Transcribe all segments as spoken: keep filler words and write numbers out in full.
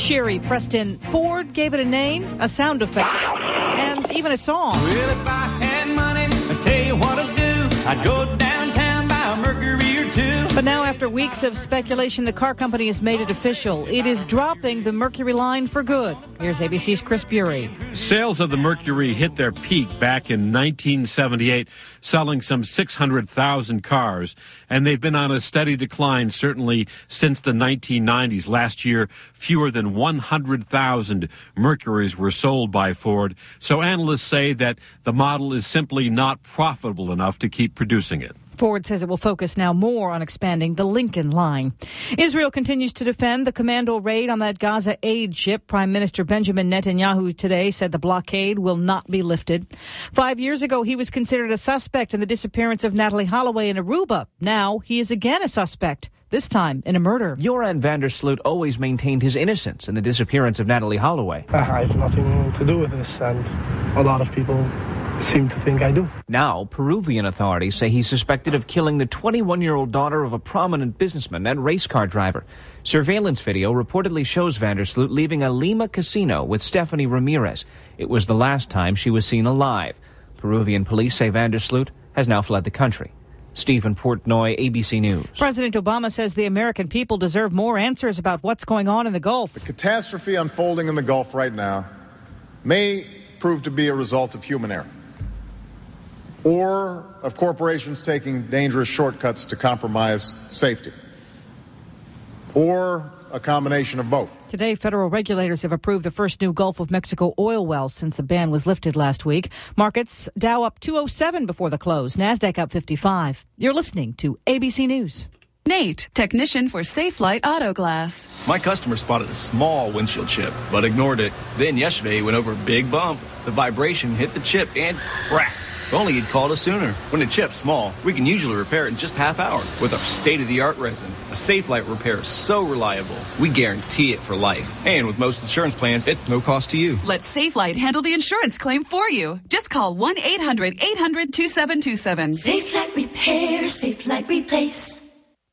Sherry Preston. Ford gave it a name, a sound effect, and even a song. Well, if I had money, I'd tell you what I'd do. I'd go downtown, buy a Mercury or two. But now, after weeks of speculation, the car company has made it official. It is dropping the Mercury line for good. Here's A B C's Chris Bury. Sales of the Mercury hit their peak back in nineteen seventy-eight, selling some six hundred thousand cars, and they've been on a steady decline certainly since the nineteen nineties. Last year, fewer than one hundred thousand Mercurys were sold by Ford, so analysts say that the model is simply not profitable enough to keep producing it. Ford says it will focus now more on expanding the Lincoln line. Israel continues to defend the commando raid on that Gaza aid ship. Prime Minister Benjamin Netanyahu today said the blockade will not be lifted. Five years ago, he was considered a suspect in the disappearance of Natalie Holloway in Aruba. Now he is again a suspect, this time in a murder. Joran van der Sloot always maintained his innocence in the disappearance of Natalie Holloway. I have nothing to do with this, and a lot of people seem to think I do. Now, Peruvian authorities say he's suspected of killing the twenty-one-year-old daughter of a prominent businessman and race car driver. Surveillance video reportedly shows van der Sloot leaving a Lima casino with Stephanie Ramirez. It was the last time she was seen alive. Peruvian police say van der Sloot has now fled the country. Stephen Portnoy, A B C News. President Obama says the American people deserve more answers about what's going on in the Gulf. The catastrophe unfolding in the Gulf right now may prove to be a result of human error, or of corporations taking dangerous shortcuts to compromise safety, or a combination of both. Today, federal regulators have approved the first new Gulf of Mexico oil well since the ban was lifted last week. Markets, Dow up two oh seven before the close, NASDAQ up fifty-five. You're listening to A B C News. Nate, technician for Safelite Auto Glass. My customer spotted a small windshield chip, but ignored it. Then yesterday he went over a big bump. The vibration hit the chip and crack. If only he'd called us sooner. When a chip's small, we can usually repair it in just half hour with our state-of-the-art resin. A Safelite repair is so reliable, we guarantee it for life. And with most insurance plans, it's no cost to you. Let Safelite handle the insurance claim for you. Just call one eight hundred eight hundred two seven two seven. Safelite Repair, Safelite Replace.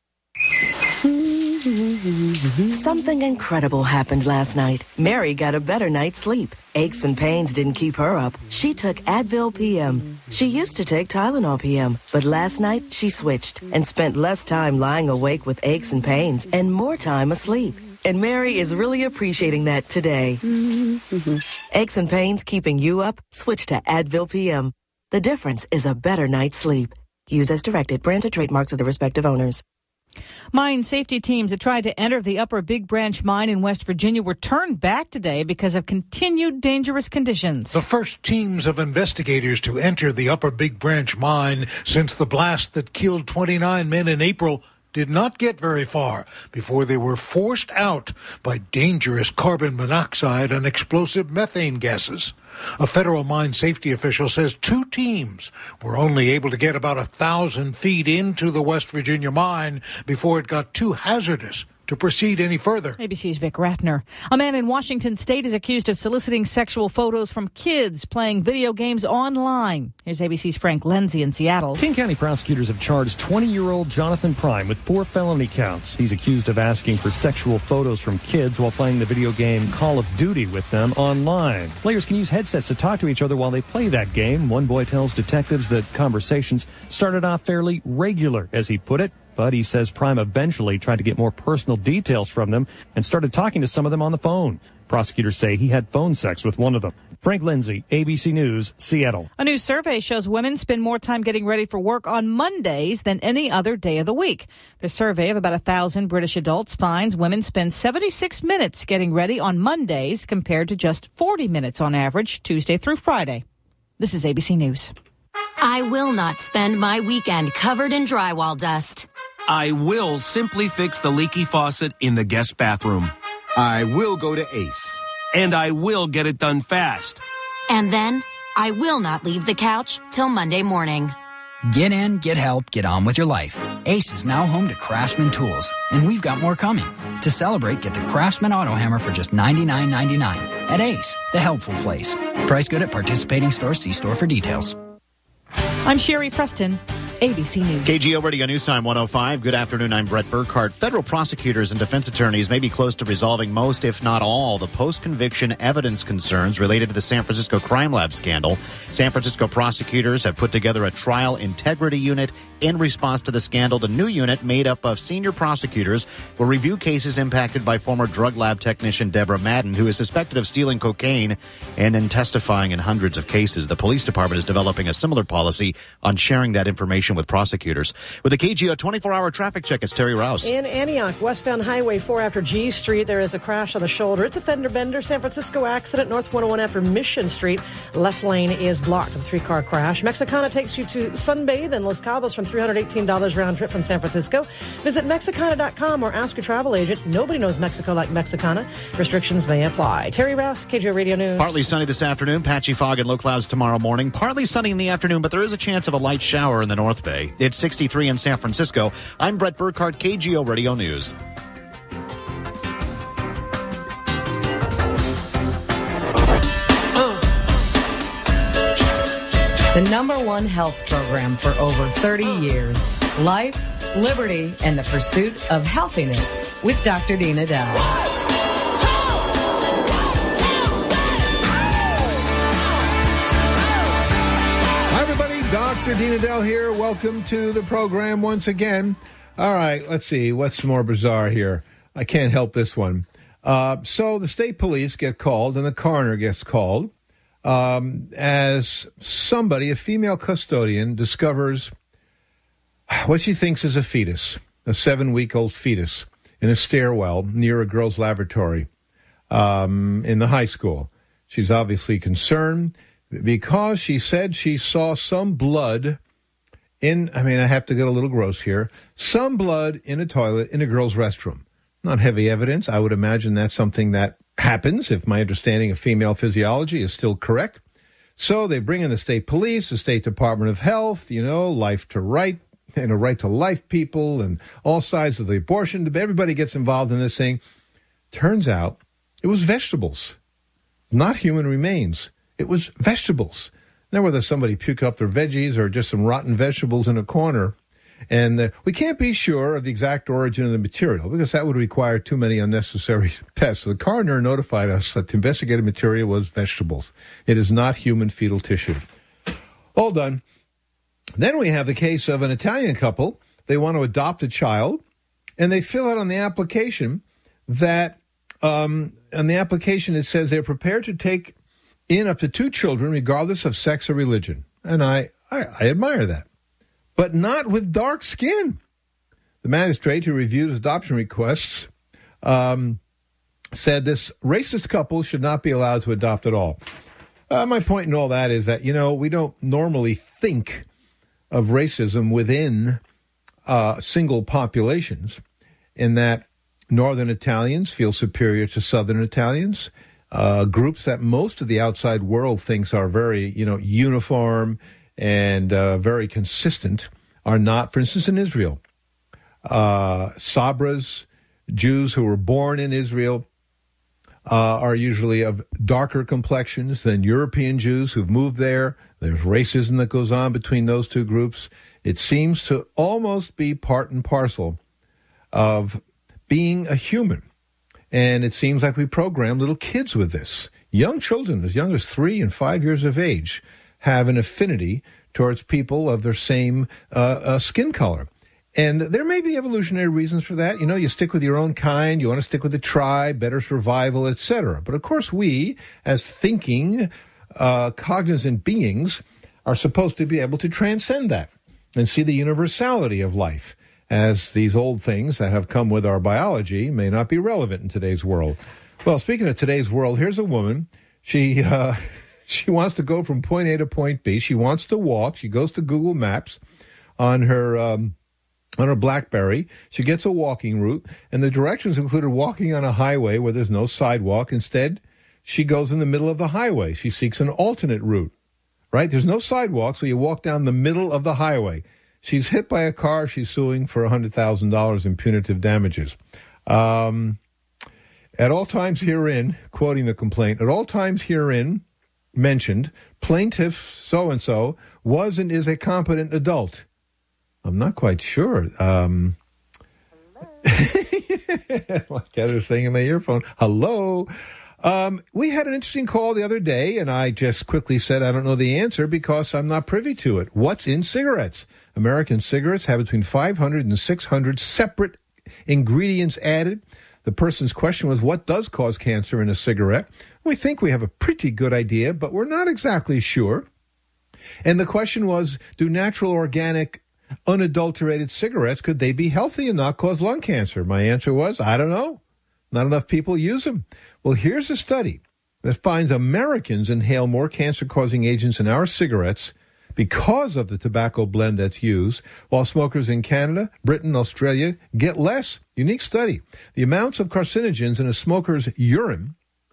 Something incredible happened last night. Mary got a better night's sleep. Aches and pains didn't keep her up. She took Advil P M. She used to take Tylenol P M, but last night she switched and spent less time lying awake with aches and pains and more time asleep. And Mary is really appreciating that today. Aches and pains keeping you up? Switch to Advil P M. The difference is a better night's sleep. Use as directed. Brands or trademarks of the respective owners. Mine safety teams that tried to enter the Upper Big Branch mine in West Virginia were turned back today because of continued dangerous conditions. The first teams of investigators to enter the Upper Big Branch mine since the blast that killed twenty-nine men in April did not get very far before they were forced out by dangerous carbon monoxide and explosive methane gases. A federal mine safety official says two teams were only able to get about a thousand feet into the West Virginia mine before it got too hazardous to proceed any further. A B C's Vic Ratner. A man in Washington State is accused of soliciting sexual photos from kids playing video games online. Here's A B C's Frank Lenzi in Seattle. King County prosecutors have charged twenty-year-old Jonathan Prime with four felony counts. He's accused of asking for sexual photos from kids while playing the video game Call of Duty with them online. Players can use headsets to talk to each other while they play that game. One boy tells detectives that conversations started off fairly regular, as he put it. But he says Prime eventually tried to get more personal details from them and started talking to some of them on the phone. Prosecutors say he had phone sex with one of them. Frank Lindsay, A B C News, Seattle. A new survey shows women spend more time getting ready for work on Mondays than any other day of the week. The survey of about one thousand British adults finds women spend seventy-six minutes getting ready on Mondays compared to just forty minutes on average Tuesday through Friday. This is A B C News. I will not spend my weekend covered in drywall dust. I will simply fix the leaky faucet in the guest bathroom. I will go to Ace. And I will get it done fast. And then I will not leave the couch till Monday morning. Get in, get help, get on with your life. Ace is now home to Craftsman tools, and we've got more coming. To celebrate, get the Craftsman Auto Hammer for just ninety-nine ninety-nine at Ace, the helpful place. Price good at participating stores. See store for details. I'm Sherry Preston. A B C News. K G O Radio News Time one oh five. Good afternoon. I'm Brett Burkhardt. Federal prosecutors and defense attorneys may be close to resolving most, if not all, the post-conviction evidence concerns related to the San Francisco Crime Lab scandal. San Francisco prosecutors have put together a trial integrity unit in response to the scandal. The new unit, made up of senior prosecutors, will review cases impacted by former drug lab technician Deborah Madden, who is suspected of stealing cocaine and in testifying in hundreds of cases. The police department is developing a similar policy on sharing that information with prosecutors. With the K G O twenty-four hour traffic check, it's Terry Rouse. In Antioch, westbound Highway four after G Street, there is a crash on the shoulder. It's a fender bender. San Francisco accident, North one oh one after Mission Street. Left lane is blocked with a three-car crash. Mexicana takes you to sunbathe in Los Cabos from three hundred eighteen dollars round trip from San Francisco. Visit Mexicana dot com or ask your travel agent. Nobody knows Mexico like Mexicana. Restrictions may apply. Terry Rouse, K G O Radio News. Partly sunny this afternoon, patchy fog and low clouds tomorrow morning. Partly sunny in the afternoon, but there is a chance of a light shower in the North Bay. It's sixty-three in San Francisco. I'm Brett Burkhardt, K G O Radio News. The number one health program for over thirty years. Life, liberty, and the pursuit of healthiness with Doctor Dina Dow. Hi, everybody. Doctor Dina Dell here. Welcome to the program once again. All right, let's see. What's more bizarre here? I can't help this one. Uh, so the state police get called and the coroner gets called. Um, as somebody, a female custodian, discovers what she thinks is a fetus, a seven-week-old fetus, in a stairwell near a girl's lavatory um, in the high school. She's obviously concerned because she said she saw some blood in, I mean, I have to get a little gross here, some blood in a toilet in a girl's restroom. Not heavy evidence. I would imagine that's something that happens if my understanding of female physiology is still correct. So they bring in the state police, the State Department of Health, you know, life to right, and a right to life people, and all sides of the abortion. Everybody gets involved in this thing. Turns out it was vegetables, not human remains. It was vegetables. Now, whether somebody puked up their veggies or just some rotten vegetables in a corner. And uh, we can't be sure of the exact origin of the material because that would require too many unnecessary tests. The coroner notified us that the investigated material was vegetables. It is not human fetal tissue. All done. Then we have the case of an Italian couple. They want to adopt a child, and they fill out on the application that um, on the application it says they're prepared to take in up to two children regardless of sex or religion. And I, I, I admire that. But not with dark skin. The magistrate who reviewed his adoption requests um, said this racist couple should not be allowed to adopt at all. Uh, my point in all that is that, you know, we don't normally think of racism within uh, single populations, in that Northern Italians feel superior to Southern Italians, uh, groups that most of the outside world thinks are very, you know, uniform and uh, very consistent are not. For instance, in Israel, uh, Sabras, Jews who were born in Israel, uh, are usually of darker complexions than European Jews who've moved there. There's racism that goes on between those two groups. It seems to almost be part and parcel of being a human. And it seems like we program little kids with this. Young children, as young as three and five years of age, have an affinity towards people of their same uh, uh, skin color. And there may be evolutionary reasons for that. You know, you stick with your own kind, you want to stick with the tribe, better survival, et cetera. But of course, we, as thinking, uh, cognizant beings, are supposed to be able to transcend that and see the universality of life, as these old things that have come with our biology may not be relevant in today's world. Well, speaking of today's world, here's a woman. She... Uh, She wants to go from point A to point B. She wants to walk. She goes to Google Maps on her um, on her BlackBerry. She gets a walking route, and the directions included walking on a highway where there's no sidewalk. Instead, she goes in the middle of the highway. She seeks an alternate route, right? There's no sidewalk, so you walk down the middle of the highway. She's hit by a car. She's suing for one hundred thousand dollars in punitive damages. Um, at all times herein, quoting the complaint, at all times herein, mentioned, plaintiff so-and-so was and is a competent adult. I'm not quite sure. Um, like Heather's saying in my earphone, hello. Um, we had an interesting call the other day, and I just quickly said I don't know the answer because I'm not privy to it. What's in cigarettes? American cigarettes have between five hundred and six hundred separate ingredients added. The person's question was, what does cause cancer in a cigarette? We think we have a pretty good idea, but we're not exactly sure. And the question was, do natural, organic, unadulterated cigarettes, could they be healthy and not cause lung cancer? My answer was, I don't know. Not enough people use them. Well, here's a study that finds Americans inhale more cancer-causing agents in our cigarettes because of the tobacco blend that's used, while smokers in Canada, Britain, Australia get less. Unique study. The amounts of carcinogens in a smoker's urine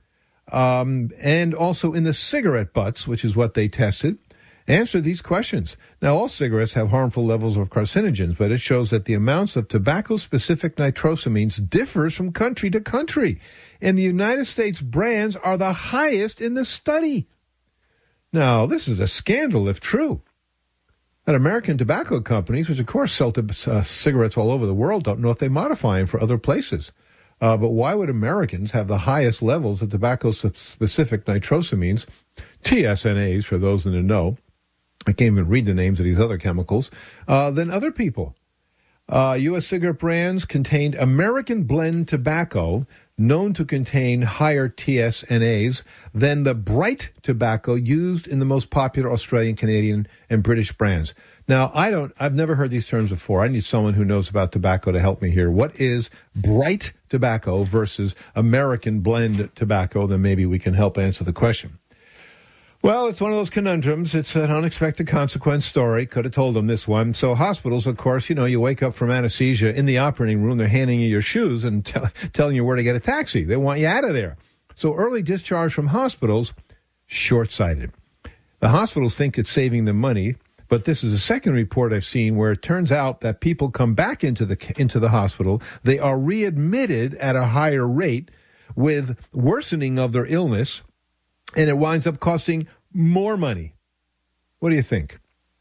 um, and also in the cigarette butts, which is what they tested, answer these questions. Now, all cigarettes have harmful levels of carcinogens, but it shows that the amounts of tobacco-specific nitrosamines differs from country to country. And the United States brands are the highest in the study. Now, this is a scandal if true. And American tobacco companies, which of course sell to, uh, cigarettes all over the world, don't know if they modify them for other places. Uh, but why would Americans have the highest levels of tobacco-specific nitrosamines, T S N As for those in the know, I can't even read the names of these other chemicals, uh, than other people? Uh, U S cigarette brands contained American blend tobacco, known to contain higher T S N As than the bright tobacco used in the most popular Australian, Canadian, and British brands. Now, I don't, I've never heard these terms before. I need someone who knows about tobacco to help me here. What is bright tobacco versus American blend tobacco? Then maybe we can help answer the question. Well, it's one of those conundrums. It's an unexpected consequence story. Could have told them this one. So hospitals, of course, you know, you wake up from anesthesia in the operating room. They're handing you your shoes and t- telling you where to get a taxi. They want you out of there. So early discharge from hospitals, short-sighted. The hospitals think it's saving them money, but this is the second report I've seen where it turns out that people come back into the into the hospital. They are readmitted at a higher rate with worsening of their illness, and it winds up costing more money. What do you think?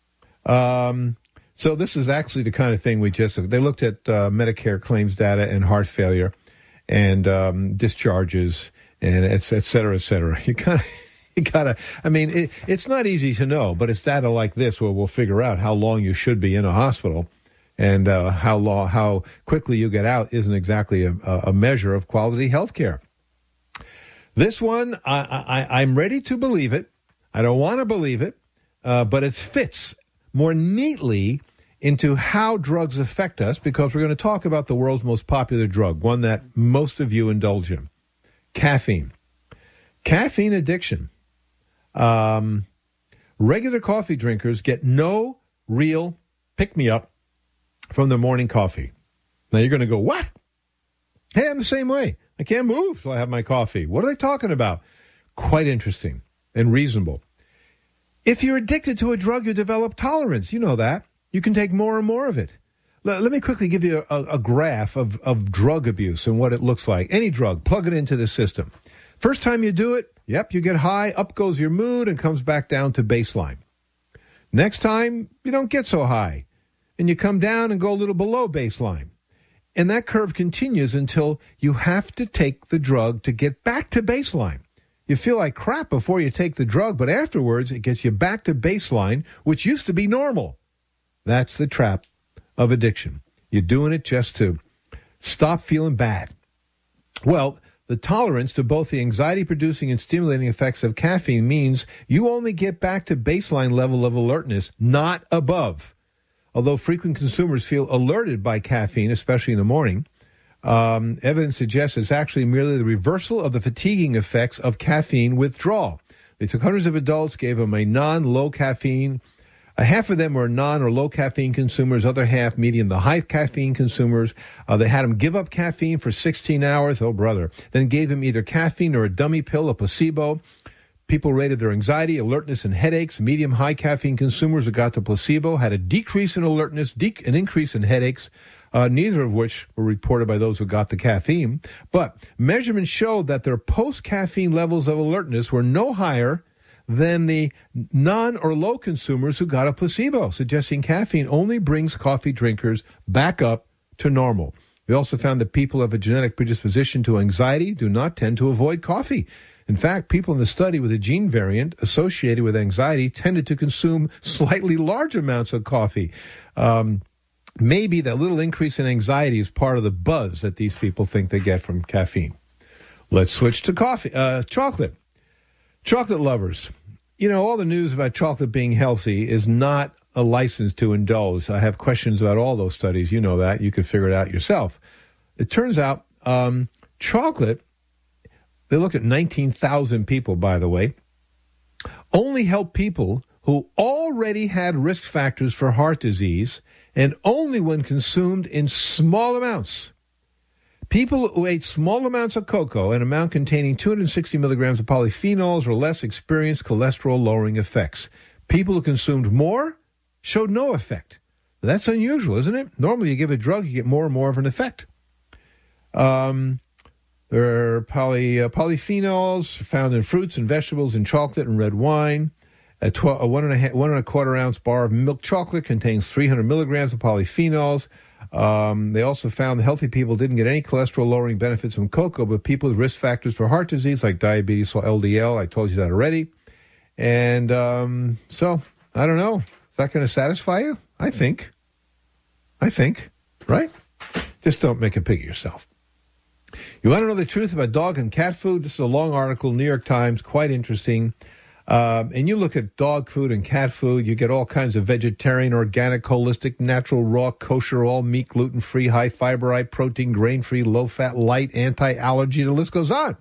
Um, so this is actually the kind of thing we just, they looked at uh, Medicare claims data and heart failure and um, discharges and et, et cetera, et cetera. You kind of, you gotta, I mean, it, it's not easy to know, but it's data like this where we'll figure out how long you should be in a hospital, and uh, how long, how quickly you get out isn't exactly a, a measure of quality health care. This one, I, I, I'm ready to believe it. I don't want to believe it, uh, but it fits more neatly into how drugs affect us, because we're going to talk about the world's most popular drug, one that most of you indulge in, caffeine. Caffeine addiction. Um, regular coffee drinkers get no real pick-me-up from their morning coffee. Now you're going to go, what? Hey, I'm the same way. I can't move till I have my coffee. What are they talking about? Quite interesting and reasonable. If you're addicted to a drug, you develop tolerance. You know that. You can take more and more of it. L- let me quickly give you a, a graph of, of drug abuse and what it looks like. Any drug, plug it into the system. First time you do it, yep, you get high, up goes your mood, and comes back down to baseline. Next time, you don't get so high, and you come down and go a little below baseline. And that curve continues until you have to take the drug to get back to baseline. You feel like crap before you take the drug, but afterwards it gets you back to baseline, which used to be normal. That's the trap of addiction. You're doing it just to stop feeling bad. Well, the tolerance to both the anxiety-producing and stimulating effects of caffeine means you only get back to baseline level of alertness, not above. Although frequent consumers feel alerted by caffeine, especially in the morning, um, evidence suggests it's actually merely the reversal of the fatiguing effects of caffeine withdrawal. They took hundreds of adults, gave them a non-low caffeine. A half of them were non or low caffeine consumers, other half medium to high caffeine consumers. Uh, they had them give up caffeine for sixteen hours. Oh, brother. Then gave them either caffeine or a dummy pill, a placebo. People rated their anxiety, alertness, and headaches. Medium-high caffeine consumers who got the placebo had a decrease in alertness, de- an increase in headaches, uh, neither of which were reported by those who got the caffeine. But measurements showed that their post-caffeine levels of alertness were no higher than the non or low consumers who got a placebo, suggesting caffeine only brings coffee drinkers back up to normal. We also found that people who have a genetic predisposition to anxiety do not tend to avoid coffee. In fact, people in the study with a gene variant associated with anxiety tended to consume slightly large amounts of coffee. Um, maybe that little increase in anxiety is part of the buzz that these people think they get from caffeine. Let's switch to coffee, uh, chocolate. Chocolate lovers. You know, all the news about chocolate being healthy is not a license to indulge. I have questions about all those studies. You know that. You can figure it out yourself. It turns out um, chocolate, they looked at nineteen thousand people, by the way, only help people who already had risk factors for heart disease and only when consumed in small amounts. People who ate small amounts of cocoa, an amount containing two hundred sixty milligrams of polyphenols or less, experienced cholesterol-lowering effects. People who consumed more showed no effect. That's unusual, isn't it? Normally you give a drug, you get more and more of an effect. Um... There are poly, uh, polyphenols found in fruits and vegetables, in chocolate and red wine. A, tw- a one, and a ha- one and a quarter ounce bar of milk chocolate contains three hundred milligrams of polyphenols. Um, they also found that healthy people didn't get any cholesterol-lowering benefits from cocoa, but people with risk factors for heart disease like diabetes or L D L, I told you that already. And um, so, I don't know. Is that going to satisfy you? I think. I think. Right? Just don't make a pig of yourself. You want to know the truth about dog and cat food? This is a long article, New York Times, quite interesting. Um, and you look at dog food and cat food, you get all kinds of vegetarian, organic, holistic, natural, raw, kosher, all meat, gluten-free, high fiber, high protein, grain-free, low-fat, light, anti-allergy. The list goes on.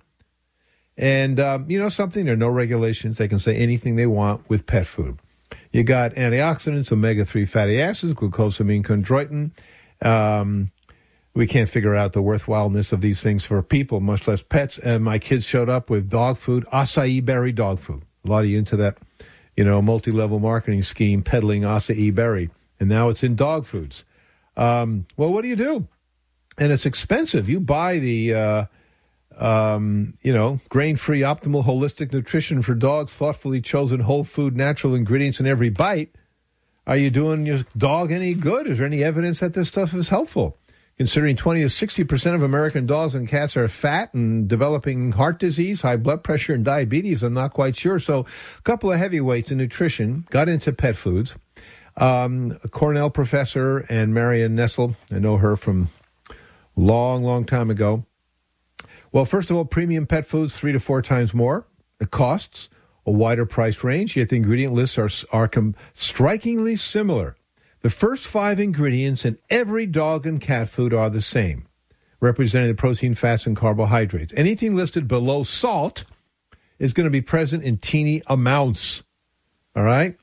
And, um, you know something? There are no regulations. They can say anything they want with pet food. You got antioxidants, omega three fatty acids, glucosamine, chondroitin. Um... We can't figure out the worthwhileness of these things for people, much less pets. And my kids showed up with dog food, acai berry dog food. A lot of you into that, you know, multi-level marketing scheme, peddling acai berry. And now it's in dog foods. Um, well, what do you do? And it's expensive. You buy the, uh, um, you know, grain-free, optimal, holistic nutrition for dogs, thoughtfully chosen whole food, natural ingredients in every bite. Are you doing your dog any good? Is there any evidence that this stuff is helpful? Considering twenty to sixty percent of American dogs and cats are fat and developing heart disease, high blood pressure, and diabetes, I'm not quite sure. So a couple of heavyweights in nutrition got into pet foods. Um, a Cornell professor and Marion Nestle, I know her from a long, long time ago. Well, first of all, premium pet foods, three to four times more. The costs, a wider price range, yet the ingredient lists are, are com- strikingly similar. The first five ingredients in every dog and cat food are the same, representing the protein, fats, and carbohydrates. Anything listed below salt is going to be present in teeny amounts. All right?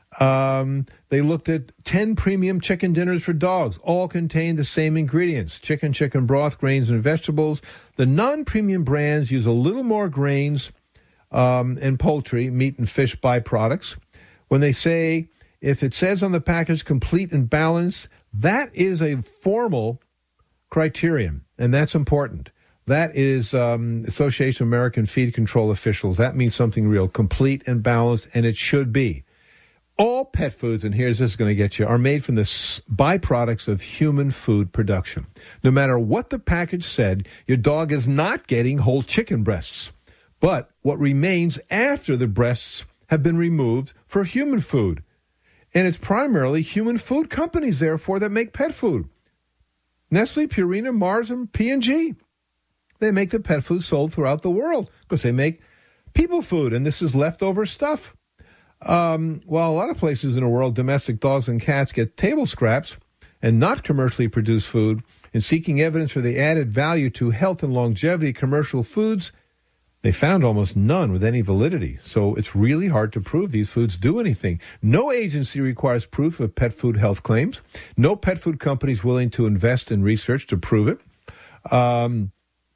Um, they looked at ten premium chicken dinners for dogs. All contain the same ingredients: chicken, chicken broth, grains, and vegetables. The non-premium brands use a little more grains um, and poultry, meat, and fish byproducts. When they say... If it says on the package complete and balanced, that is a formal criterion, and that's important. That is um, Association of American Feed Control Officials. That means something real, complete and balanced, and it should be. All pet foods, and here's this is going to get you, are made from the byproducts of human food production. No matter what the package said, your dog is not getting whole chicken breasts. But what remains after the breasts have been removed for human food. And it's primarily human food companies, therefore, that make pet food. Nestle, Purina, Mars, and P and G. They make the pet food sold throughout the world because they make people food, and this is leftover stuff. Um, while a lot of places in the world, domestic dogs and cats get table scraps and not commercially produced food, in seeking evidence for the added value to health and longevity, commercial foods, they found almost none with any validity. So it's really hard to prove these foods do anything. No agency requires proof of pet food health claims. No pet food company is willing to invest in research to prove it. Um,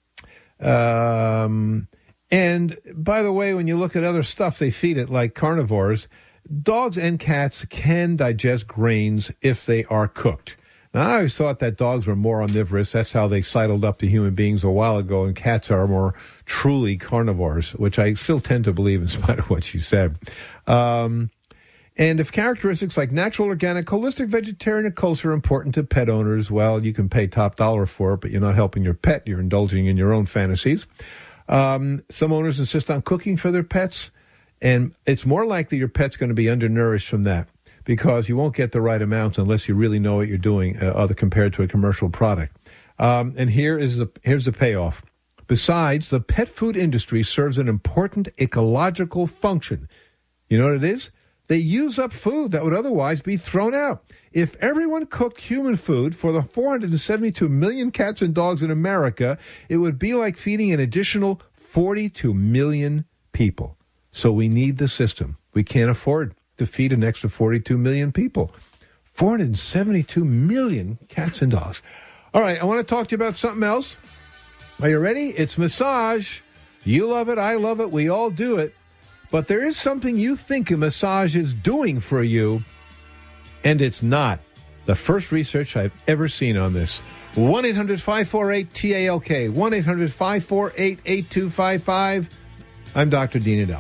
um, and by the way, when you look at other stuff they feed it, like carnivores, dogs and cats can digest grains if they are cooked. Now, I always thought that dogs were more omnivorous. That's how they sidled up to human beings a while ago, and cats are more truly carnivores, which I still tend to believe in spite of what she said. Um, and if characteristics like natural, organic, holistic, vegetarian, and kosher are important to pet owners, well, you can pay top dollar for it, but you're not helping your pet. You're indulging in your own fantasies. Um, some owners insist on cooking for their pets, and it's more likely your pet's going to be undernourished from that, because you won't get the right amounts unless you really know what you're doing, uh, other compared to a commercial product. Um, and here is the here's the payoff. Besides, the pet food industry serves an important ecological function. You know what it is? They use up food that would otherwise be thrown out. If everyone cooked human food for the four hundred seventy-two million cats and dogs in America, it would be like feeding an additional forty-two million people. So we need the system. We can't afford to feed an extra forty-two million people. four hundred seventy-two million cats and dogs. All right, I want to talk to you about something else. Are you ready? It's massage. You love it. I love it. We all do it. But there is something you think a massage is doing for you, and it's not. The first research I've ever seen on this. one eight hundred five four eight T A L K. one eight hundred five four eight eight two five five. I'm Doctor Dean Adele.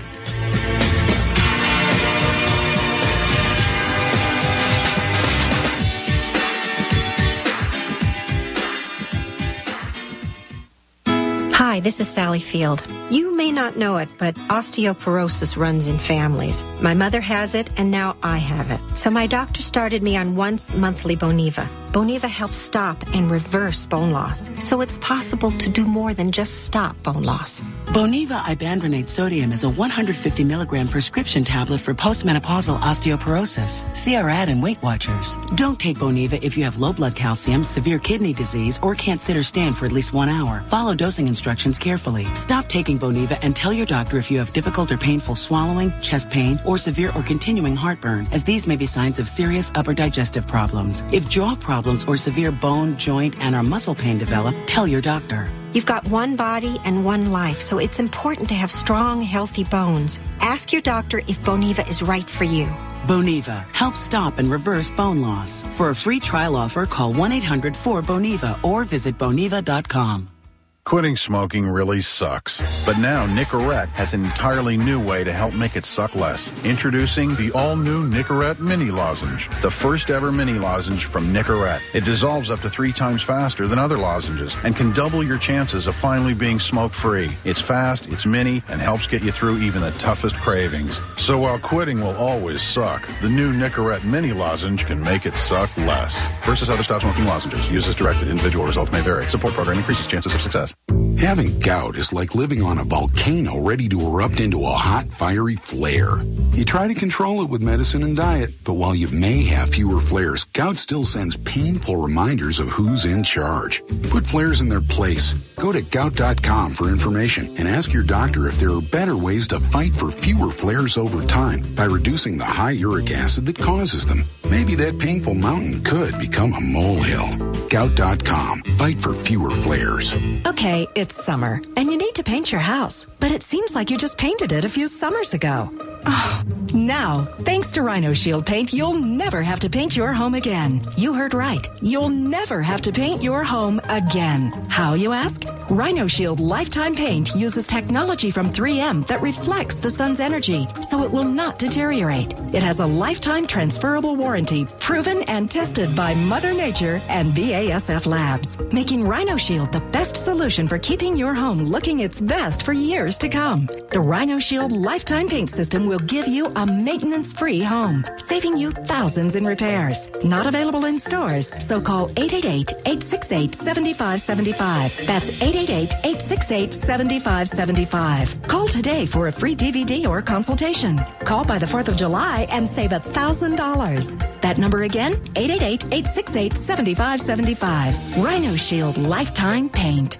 Hi, this is Sally Field. You may not know it, but osteoporosis runs in families. My mother has it, and now I have it. So my doctor started me on once monthly Boniva. Boniva helps stop and reverse bone loss, so it's possible to do more than just stop bone loss. Boniva ibandronate sodium is a one hundred fifty milligram prescription tablet for postmenopausal osteoporosis. See our ad in Weight Watchers. Don't take Boniva if you have low blood calcium, severe kidney disease, or can't sit or stand for at least one hour. Follow dosing instructions carefully. Stop taking Boniva and tell your doctor if you have difficult or painful swallowing, chest pain, or severe or continuing heartburn, as these may be signs of serious upper digestive problems. If jaw problems or severe bone, joint, and or muscle pain develop, tell your doctor. You've got one body and one life, so it's important to have strong, healthy bones. Ask your doctor if Boniva is right for you. Boniva. Help stop and reverse bone loss. For a free trial offer, call one eight hundred four Boniva or visit Boniva dot com. Quitting smoking really sucks. But now Nicorette has an entirely new way to help make it suck less. Introducing the all-new Nicorette Mini Lozenge, the first ever mini lozenge from Nicorette. It dissolves up to three times faster than other lozenges and can double your chances of finally being smoke-free. It's fast, it's mini, and helps get you through even the toughest cravings. So while quitting will always suck, the new Nicorette Mini Lozenge can make it suck less. Versus other stop-smoking lozenges. Use as directed. Individual results may vary. Support program increases chances of success. Having gout is like living on a volcano ready to erupt into a hot, fiery flare. You try to control it with medicine and diet, but while you may have fewer flares, gout still sends painful reminders of who's in charge. Put flares in their place. Go to gout dot com for information and ask your doctor if there are better ways to fight for fewer flares over time by reducing the high uric acid that causes them. Maybe that painful mountain could become a molehill. gout dot com. Fight for fewer flares. Okay, it's summer, and you need to paint your house, but it seems like you just painted it a few summers ago. Oh, now, thanks to Rhino Shield paint, you'll never have to paint your home again. You heard right. You'll never have to paint your home again. How, you ask? Rhino Shield Lifetime Paint uses technology from three M that reflects the sun's energy, so it will not deteriorate. It has a lifetime transferable warranty, proven and tested by Mother Nature and B A S F Labs, making Rhino Shield the best solution for keeping your home looking its best for years to come. The Rhino Shield Lifetime Paint System will give you a maintenance-free home, saving you thousands in repairs. Not available in stores, so call eight eight eight, eight six eight, seven five seven five. That's eight eight eight, eight six eight, seven five seven five. Call today for a free D V D or consultation. Call by the fourth of July and save one thousand dollars. That number again, eight eight eight, eight six eight, seven five seven five. Rhino Shield Lifetime Paint.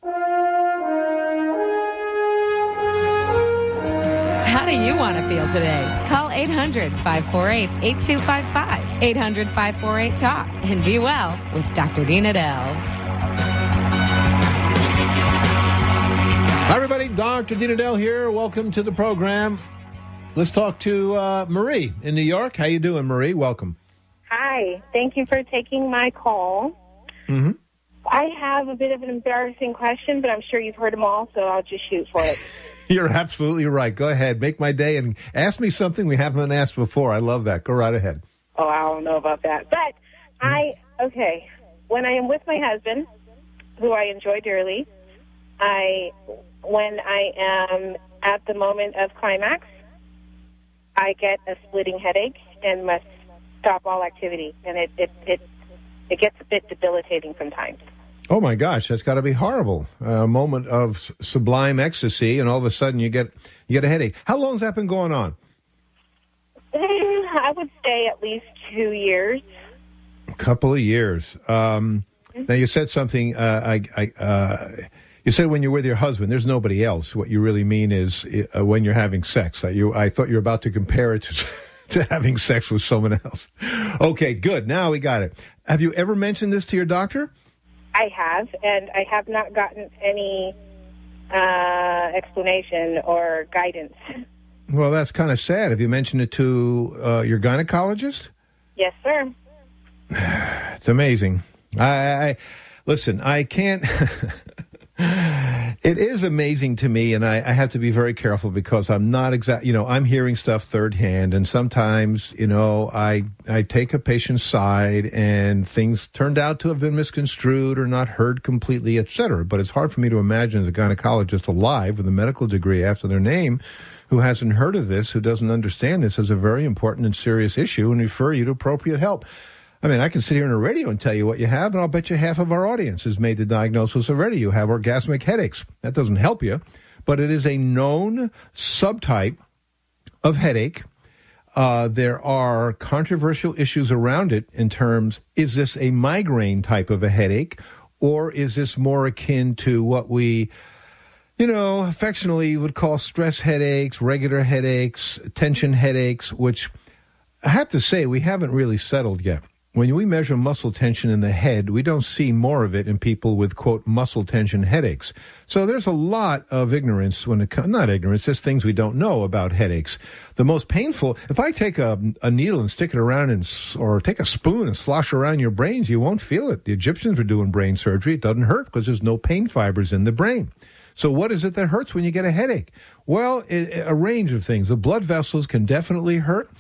How do you want to feel today? Call eight hundred, five four eight, eight two five five. eight hundred, five four eight, talk. And be well with Doctor Dean Adele. Hi, everybody. Doctor Dean Adele here. Welcome to the program. Let's talk to uh, Marie in New York. How you doing, Marie? Welcome. Hi. Hi. Thank you for taking my call. Mm-hmm. I have a bit of an embarrassing question, but I'm sure you've heard them all, so I'll just shoot for it. You're absolutely right. Go ahead. Make my day and ask me something we haven't been asked before. I love that. Go right ahead. Oh, I don't know about that. But I, okay, when I am with my husband, who I enjoy dearly, I, when I am at the moment of climax, I get a splitting headache and must stop all activity. And it, it, it, it gets a bit debilitating sometimes. Oh, my gosh, that's got to be horrible. A moment of s- sublime ecstasy, and all of a sudden you get you get a headache. How long has that been going on? Mm, I would say at least two years. A couple of years. Um, now, you said something, uh, I, I, uh, you said when you're with your husband, there's nobody else. What you really mean is uh, when you're having sex. Uh, you, I thought you were about to compare it to, to having sex with someone else. Okay, good. Now we got it. Have you ever mentioned this to your doctor? I have, and I have not gotten any uh, explanation or guidance. Well, that's kind of sad. Have you mentioned it to uh, your gynecologist? Yes, sir. It's amazing. I, I listen, I can't. It is amazing to me, and I, I have to be very careful because I'm not exact. You know, I'm hearing stuff third hand, and sometimes, you know, I I take a patient's side, and things turned out to have been misconstrued or not heard completely, et cetera. But it's hard for me to imagine a gynecologist alive with a medical degree after their name who hasn't heard of this, who doesn't understand this as a very important and serious issue, and refer you to appropriate help. I mean, I can sit here on the radio and tell you what you have, and I'll bet you half of our audience has made the diagnosis already. You have orgasmic headaches. That doesn't help you, but it is a known subtype of headache. Uh, there are controversial issues around it in terms, is this a migraine type of a headache, or is this more akin to what we, you know, affectionately would call stress headaches, regular headaches, tension headaches, which I have to say we haven't really settled yet. When we measure muscle tension in the head, we don't see more of it in people with, quote, muscle tension headaches. So there's a lot of ignorance when it comes, not ignorance, there's things we don't know about headaches. The most painful, if I take a, a needle and stick it around and, or take a spoon and slosh around your brains, you won't feel it. The Egyptians were doing brain surgery. It doesn't hurt because there's no pain fibers in the brain. So what is it that hurts when you get a headache? Well, it, a range of things. The blood vessels can definitely hurt,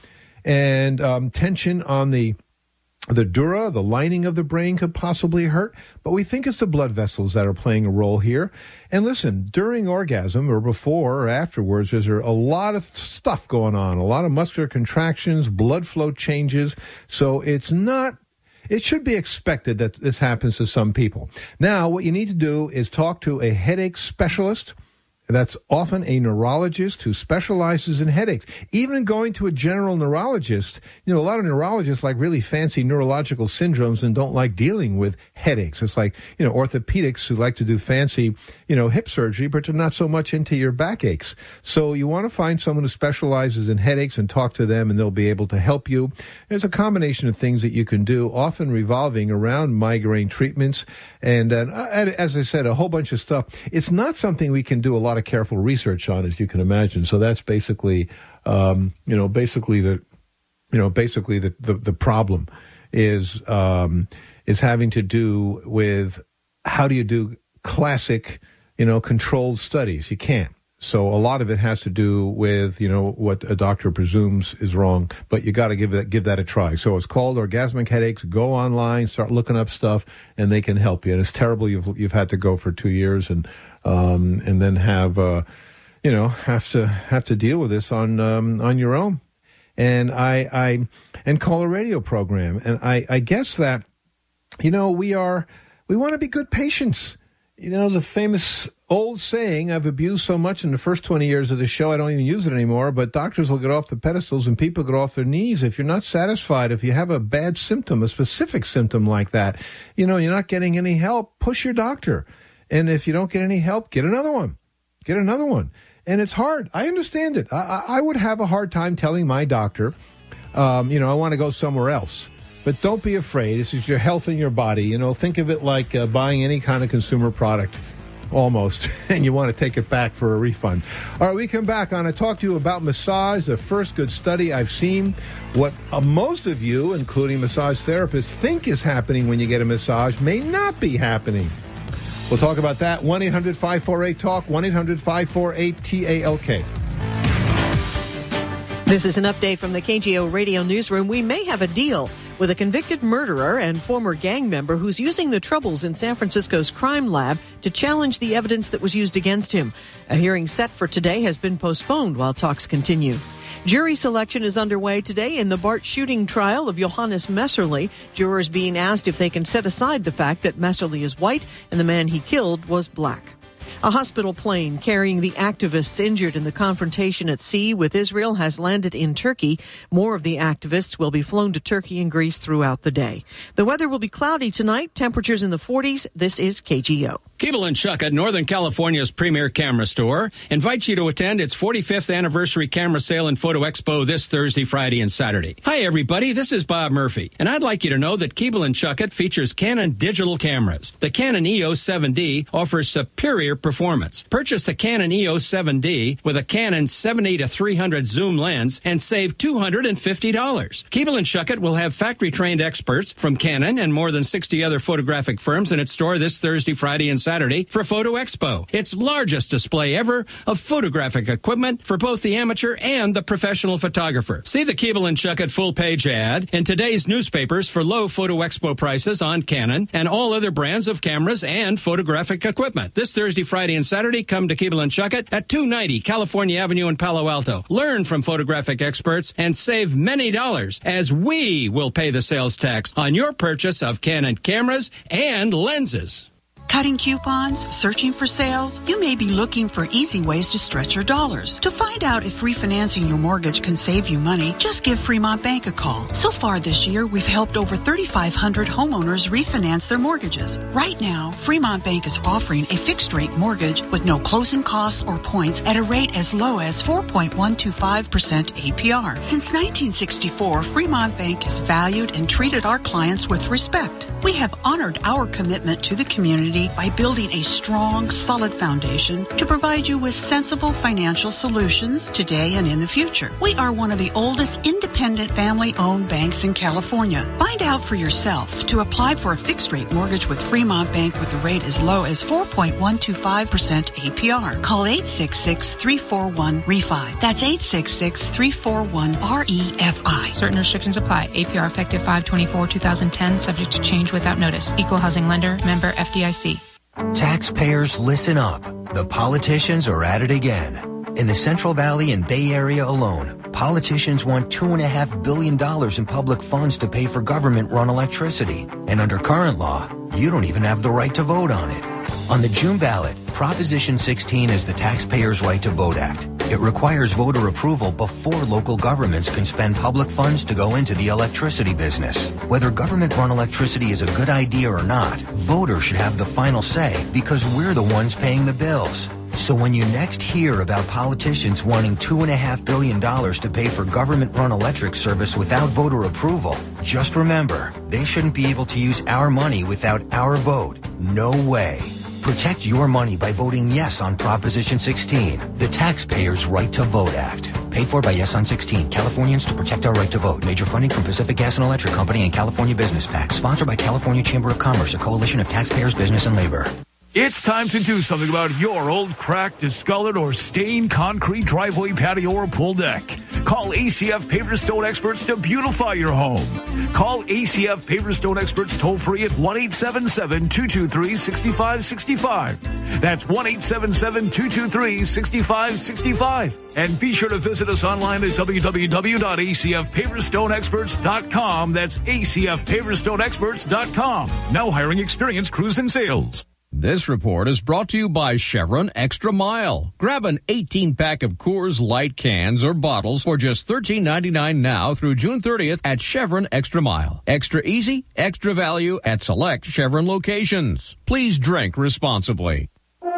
and um, tension on the The dura, the lining of the brain, could possibly hurt, but we think it's the blood vessels that are playing a role here. And listen, during orgasm or before or afterwards, there's a lot of stuff going on, a lot of muscular contractions, blood flow changes. So it's not, it should be expected that this happens to some people. Now, what you need to do is talk to a headache specialist. That's often a neurologist who specializes in headaches. Even going to a general neurologist, you know, a lot of neurologists like really fancy neurological syndromes and don't like dealing with headaches. It's like, you know, orthopedics who like to do fancy, you know, hip surgery, but they're not so much into your backaches. So you want to find someone who specializes in headaches and talk to them, and they'll be able to help you. There's a combination of things that you can do, often revolving around migraine treatments. And uh, as I said, a whole bunch of stuff. It's not something we can do a lot of careful research on, as you can imagine. So that's basically, um, you know, basically the, you know, basically the, the, the problem is, um, is having to do with how do you do classic, you know, controlled studies? You can't. So a lot of it has to do with, you know, what a doctor presumes is wrong, but you got to give that, give that a try. So it's called orgasmic headaches. Go online, start looking up stuff, and they can help you. And it's terrible you've, you've had to go for two years and, um, and then have, uh, you know, have to, have to deal with this on, um, on your own. And I, I, and call a radio program. And I, I guess that, you know, we are, we want to be good patients. You know, the famous old saying I've abused so much in the first twenty years of the show, I don't even use it anymore, but doctors will get off the pedestals and people get off their knees if you're not satisfied, if you have a bad symptom, a specific symptom like that, you know, you're not getting any help, push your doctor. And if you don't get any help, get another one. Get another one. And it's hard. I understand it. I, I would have a hard time telling my doctor, um, you know, I want to go somewhere else. But don't be afraid. This is your health and your body. You know, think of it like uh, buying any kind of consumer product. almost, and you want to take it back for a refund. All right, we come back on. I talk to you about massage, the first good study I've seen. What uh, most of you, including massage therapists, think is happening when you get a massage may not be happening. We'll talk about that. one eight hundred five four eight talk, one eight hundred five four eight T A L K. This is an update from the K G O Radio Newsroom. We may have a deal with a convicted murderer and former gang member who's using the troubles in San Francisco's crime lab to challenge the evidence that was used against him. A hearing set for today has been postponed while talks continue. Jury selection is underway today in the BART shooting trial of Johannes Messerly. Jurors being asked if they can set aside the fact that Messerly is white and the man he killed was black. A hospital plane carrying the activists injured in the confrontation at sea with Israel has landed in Turkey. More of the activists will be flown to Turkey and Greece throughout the day. The weather will be cloudy tonight, temperatures in the forties. This is K G O. Keeble and Schuck at Northern California's premier camera store invites you to attend its forty-fifth anniversary camera sale and photo expo this Thursday, Friday, and Saturday. Hi, everybody. This is Bob Murphy, and I'd like you to know that Keeble and Schuck features Canon digital cameras. The Canon E O S seven D offers superior performance. Purchase the Canon E O S seven D with a Canon seventy to three hundred zoom lens and save two hundred fifty dollars. Keeble and Schuck will have factory-trained experts from Canon and more than sixty other photographic firms in its store this Thursday, Friday, and Saturday for Photo Expo, its largest display ever of photographic equipment for both the amateur and the professional photographer. See the Keeble and Schuck full-page ad in today's newspapers for low Photo Expo prices on Canon and all other brands of cameras and photographic equipment. This Thursday, Friday, and Saturday, come to Keeble and Schuck at two ninety California Avenue in Palo Alto. Learn from photographic experts and save many dollars as we will pay the sales tax on your purchase of Canon cameras and lenses. Cutting coupons, searching for sales? You may be looking for easy ways to stretch your dollars. To find out if refinancing your mortgage can save you money, just give Fremont Bank a call. So far this year, we've helped over thirty-five hundred homeowners refinance their mortgages. Right now, Fremont Bank is offering a fixed-rate mortgage with no closing costs or points at a rate as low as four point one two five percent A P R. Since nineteen sixty-four, Fremont Bank has valued and treated our clients with respect. We have honored our commitment to the community by building a strong, solid foundation to provide you with sensible financial solutions today and in the future. We are one of the oldest independent family-owned banks in California. Find out for yourself. To apply for a fixed-rate mortgage with Fremont Bank with a rate as low as four point one two five percent A P R, call eight six six, three four one, R E F I. That's eight six six, three four one, R E F I. Certain restrictions apply. A P R effective five twenty-four twenty ten, subject to change without notice. Equal housing lender, member F D I C. Taxpayers, listen up. The politicians are at it again. In the Central Valley and Bay Area alone, politicians want two point five billion dollars in public funds to pay for government-run electricity. And under current law, you don't even have the right to vote on it. On the June ballot, Proposition sixteen is the Taxpayers' Right to Vote Act. It requires voter approval before local governments can spend public funds to go into the electricity business. Whether government-run electricity is a good idea or not, voters should have the final say because we're the ones paying the bills. So when you next hear about politicians wanting two point five billion dollars to pay for government-run electric service without voter approval, just remember, they shouldn't be able to use our money without our vote. No way. Protect your money by voting yes on Proposition sixteen, the Taxpayers' Right to Vote Act. Paid for by Yes on sixteen, Californians to Protect Our Right to Vote. Major funding from Pacific Gas and Electric Company and California Business PAC. Sponsored by California Chamber of Commerce, a coalition of taxpayers, business, and labor. It's time to do something about your old cracked, discolored, or stained concrete driveway, patio, or pool deck. Call A C F Paver Stone Experts to beautify your home. Call A C F Paver Stone Experts toll-free at one eight seven seven, two two three, six five six five. That's one eight seven seven, two two three, six five six five. And be sure to visit us online at w w w dot a c f paver stone experts dot com. That's a c f paver stone experts dot com. Now hiring experienced crews and sales. This report is brought to you by Chevron Extra Mile. Grab an eighteen pack of Coors Light cans or bottles for just thirteen ninety-nine now through June thirtieth at Chevron Extra Mile. Extra easy, extra value at select Chevron locations. Please drink responsibly.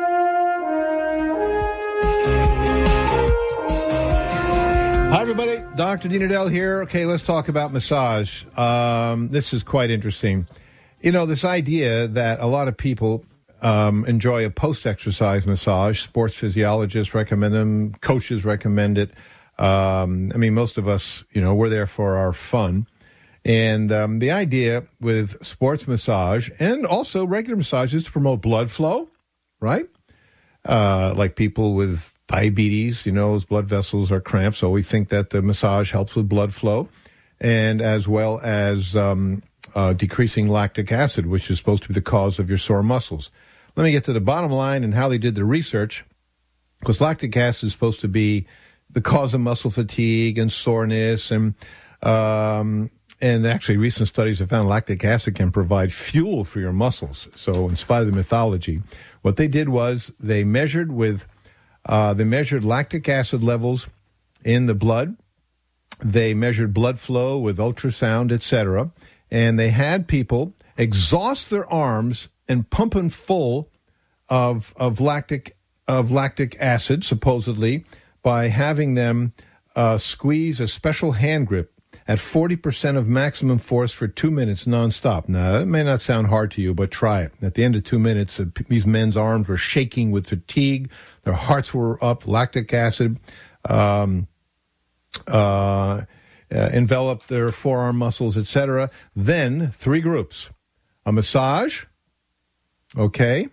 Hi, everybody. Doctor Dean Adele here. Okay, let's talk about massage. Um, this is quite interesting. You know, this idea that a lot of people um, enjoy a post-exercise massage. Sports physiologists recommend them. Coaches recommend it. Um, I mean, most of us, you know, we're there for our fun. And um, the idea with sports massage and also regular massage is to promote blood flow, right? Uh, like people with diabetes, you know, those blood vessels are cramped. So we think that the massage helps with blood flow, and as well as um, uh, decreasing lactic acid, which is supposed to be the cause of your sore muscles. Let me get to the bottom line and how they did the research, because lactic acid is supposed to be the cause of muscle fatigue and soreness, and um, and actually recent studies have found lactic acid can provide fuel for your muscles. So in spite of the mythology, what they did was they measured with uh, they measured lactic acid levels in the blood. They measured blood flow with ultrasound, et cetera, and they had people exhaust their arms and pump them full of of lactic of lactic acid, supposedly, by having them uh, squeeze a special hand grip at forty percent of maximum force for two minutes nonstop. Now, that may not sound hard to you, but try it. At the end of two minutes, uh, these men's arms were shaking with fatigue. Their hearts were up. Lactic acid um, uh, uh, enveloped their forearm muscles, et cetera. Then, three groups. A massage, okay.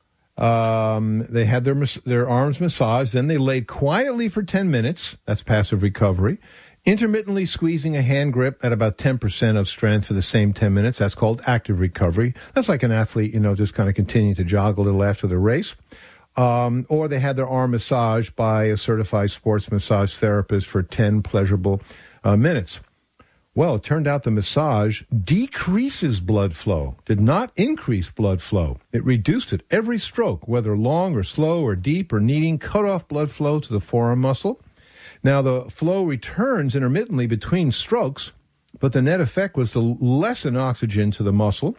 Um, they had their their arms massaged. Then they laid quietly for ten minutes. That's passive recovery. Intermittently squeezing a hand grip at about ten percent of strength for the same ten minutes. That's called active recovery. That's like an athlete, you know, just kind of continuing to jog a little after the race. Um, or they had their arm massaged by a certified sports massage therapist for ten pleasurable uh, minutes. Well, it turned out the massage decreases blood flow, did not increase blood flow. It reduced it. Every stroke, whether long or slow or deep or needing, cut off blood flow to the forearm muscle. Now, the flow returns intermittently between strokes, but the net effect was to lessen oxygen to the muscle.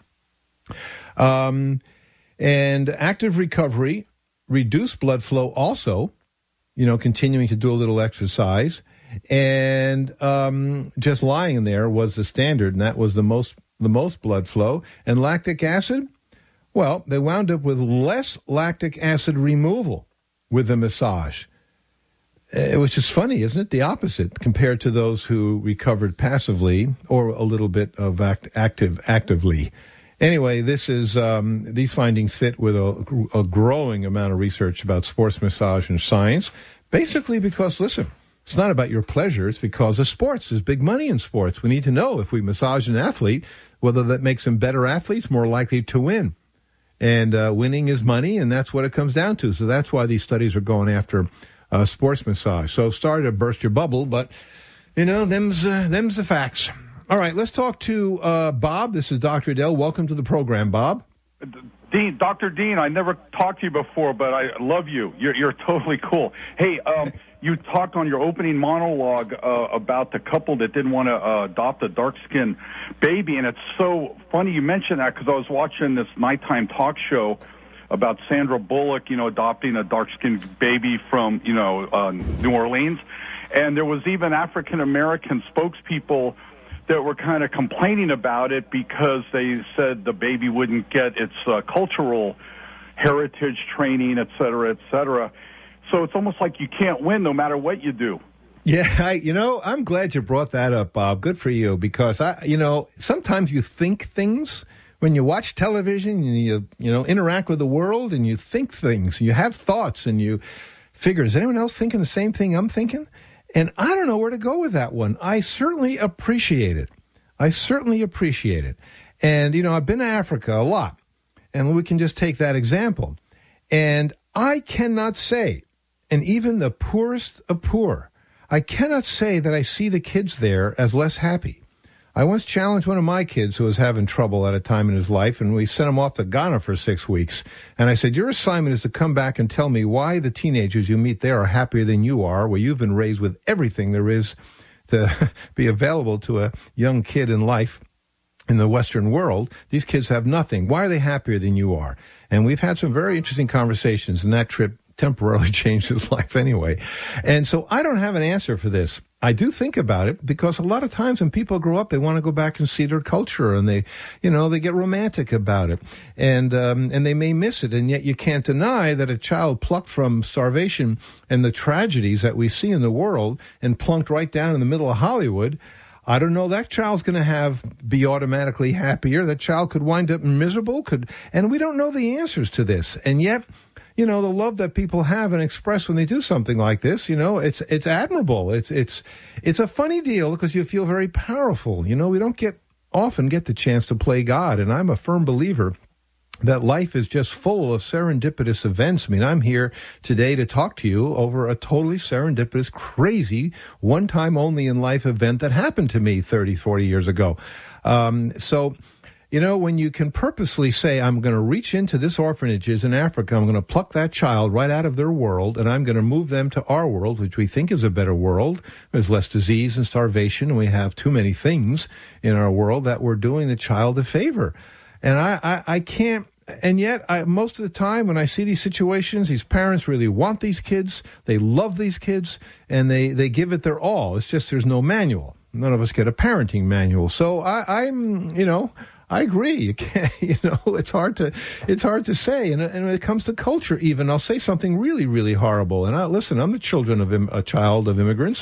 Um, and active recovery reduced blood flow also, you know, continuing to do a little exercise. And um, just lying there was the standard, and that was the most the most blood flow. And lactic acid, well, they wound up with less lactic acid removal with the massage. Uh, which is funny, isn't it? The opposite compared to those who recovered passively or a little bit of act, active actively. Anyway, this is um, these findings fit with a, a growing amount of research about sports massage and science, basically because, listen, it's not about your pleasure. It's because of sports. There's big money in sports. We need to know if we massage an athlete, whether that makes them better athletes, more likely to win. And uh, winning is money, and that's what it comes down to. So that's why these studies are going after Uh, sports massage. So sorry to burst your bubble, but, you know, them's, uh, them's the facts. All right, let's talk to uh, Bob. This is Doctor Adele. Welcome to the program, Bob. Dean, Doctor Dean, I never talked to you before, but I love you. You're, you're totally cool. Hey, um, you talked on your opening monologue uh, about the couple that didn't want to uh, adopt a dark-skinned baby, and it's so funny you mentioned that because I was watching this nighttime talk show about Sandra Bullock, you know, adopting a dark-skinned baby from, you know, uh, New Orleans. And there was even African-American spokespeople that were kind of complaining about it because they said the baby wouldn't get its uh, cultural heritage training, et cetera, et cetera. So it's almost like you can't win no matter what you do. Yeah, I, you know, I'm glad you brought that up, Bob. Good for you, because, I, you know, sometimes you think things when you watch television and you, you know, interact with the world and you think things, you have thoughts and you figure, is anyone else thinking the same thing I'm thinking? And I don't know where to go with that one. I certainly appreciate it. I certainly appreciate it. And, you know, I've been to Africa a lot, and we can just take that example. And I cannot say, and even the poorest of poor, I cannot say that I see the kids there as less happy. I once challenged one of my kids who was having trouble at a time in his life, and we sent him off to Ghana for six weeks. And I said, your assignment is to come back and tell me why the teenagers you meet there are happier than you are, where you've been raised with everything there is to be available to a young kid in life in the Western world. These kids have nothing. Why are they happier than you are? And we've had some very interesting conversations, and that trip temporarily changed his life anyway. And so I don't have an answer for this. I do think about it because a lot of times when people grow up, they want to go back and see their culture, and they, you know, they get romantic about it, and um, and they may miss it. And yet you can't deny that a child plucked from starvation and the tragedies that we see in the world and plunked right down in the middle of Hollywood, I don't know, that child's going to have be automatically happier. That child could wind up miserable, could, and we don't know the answers to this. And yet, you know, the love that people have and express when they do something like this, you know, it's it's admirable. It's it's it's a funny deal because you feel very powerful. You know, we don't get often get the chance to play God, and I'm a firm believer that life is just full of serendipitous events. I mean, I'm here today to talk to you over a totally serendipitous, crazy, one-time-only-in-life event that happened to me thirty, forty years ago. Um, so... You know, when you can purposely say, I'm going to reach into this orphanages in Africa, I'm going to pluck that child right out of their world, and I'm going to move them to our world, which we think is a better world. There's less disease and starvation, and we have too many things in our world that we're doing the child a favor. And I, I, I can't, and yet, I, most of the time when I see these situations, these parents really want these kids, they love these kids, and they, they give it their all. It's just there's no manual. None of us get a parenting manual. So I, I'm, you know... I agree. You can't, you know, it's hard to, it's hard to say. And, and when it comes to culture, even, I'll say something really, really horrible. And I, listen, I'm the children of im- a child of immigrants.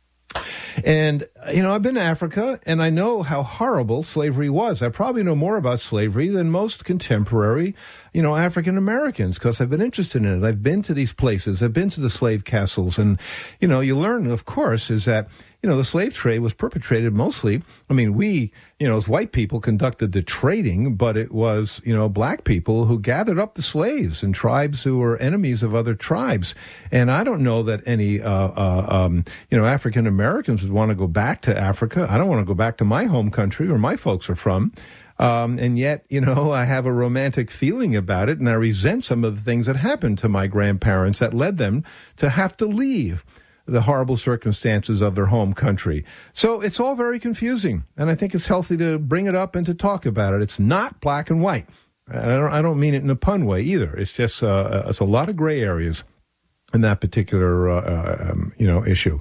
And, you know, I've been to Africa, and I know how horrible slavery was. I probably know more about slavery than most contemporary, you know, African Americans, because I've been interested in it. I've been to these places. I've been to the slave castles. And, you know, you learn, of course, is that, you know, the slave trade was perpetrated mostly, I mean, we, you know, as white people conducted the trading, but it was, you know, black people who gathered up the slaves and tribes who were enemies of other tribes. And I don't know that any, uh, uh, um, you know, African Americans would want to go back to Africa. I don't want to go back to my home country where my folks are from. Um, and yet, you know, I have a romantic feeling about it, and I resent some of the things that happened to my grandparents that led them to have to leave the horrible circumstances of their home country. So it's all very confusing, and I think it's healthy to bring it up and to talk about it. It's not black and white. And I don't, I don't mean it in a pun way either. It's just uh, it's a lot of gray areas in that particular, uh, um, you know, issue.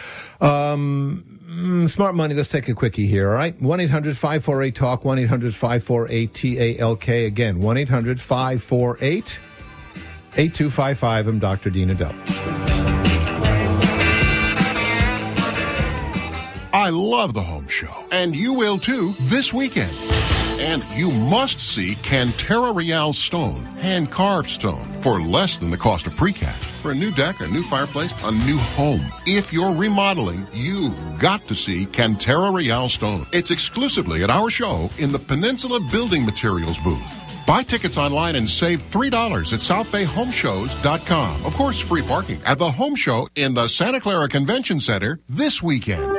Um, smart money, let's take a quickie here, all right? one eight hundred five four eight talk, one eight hundred five four eight T A L K. Again, one eight hundred five four eight eight two five five. I'm Doctor Dean Adele. I love the Home Show, and you will too this weekend. And you must see Cantera Real stone, hand-carved stone, for less than the cost of precast. For a new deck, a new fireplace, a new home. If you're remodeling, you've got to see Cantera Real stone. It's exclusively at our show in the Peninsula Building Materials booth. Buy tickets online and save three dollars at south bay home shows dot com. Of course, free parking at the Home Show in the Santa Clara Convention Center this weekend.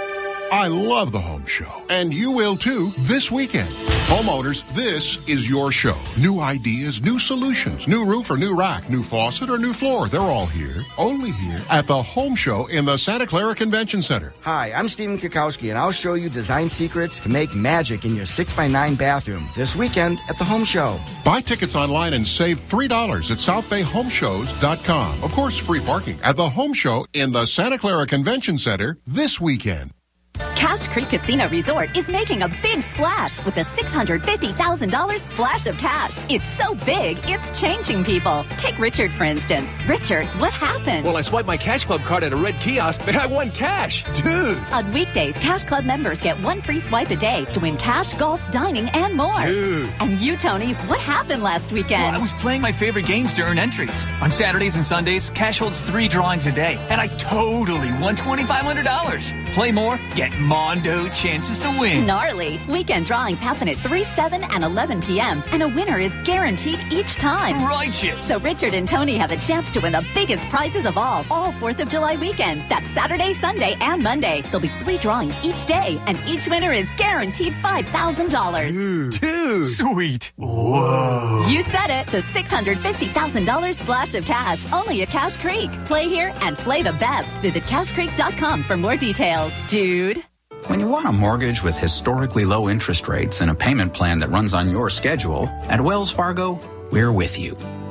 I love the Home Show, and you will too this weekend. Homeowners, this is your show. New ideas, new solutions, new roof or new rack, new faucet or new floor. They're all here, only here at the Home Show in the Santa Clara Convention Center. Hi, I'm Stephen Kikowski, and I'll show you design secrets to make magic in your six by nine bathroom this weekend at the Home Show. Buy tickets online and save three dollars at south bay home shows dot com. Of course, free parking at the Home Show in the Santa Clara Convention Center this weekend. Cache Creek Casino Resort is making a big splash with a six hundred fifty thousand dollars splash of cash. It's so big, it's changing people. Take Richard, for instance. Richard, what happened? Well, I swiped my Cash Club card at a red kiosk, and I won cash. Dude! On weekdays, Cash Club members get one free swipe a day to win cash, golf, dining, and more. Dude! And you, Tony, what happened last weekend? Well, I was playing my favorite games to earn entries. On Saturdays and Sundays, Cash holds three drawings a day, and I totally won twenty-five hundred dollars. Play more, get Mondo chances to win. Gnarly. Weekend drawings happen at three, seven, and eleven p.m., and a winner is guaranteed each time. Righteous. So Richard and Tony have a chance to win the biggest prizes of all, all fourth of July weekend. That's Saturday, Sunday, and Monday. There'll be three drawings each day, and each winner is guaranteed five thousand dollars. Dude. Dude. Sweet. Whoa. You said it. The six hundred fifty thousand dollars splash of cash, only at Cache Creek. Play here and play the best. Visit cache creek dot com for more details. Dude. When you want a mortgage with historically low interest rates and a payment plan that runs on your schedule, at Wells Fargo, we're with you.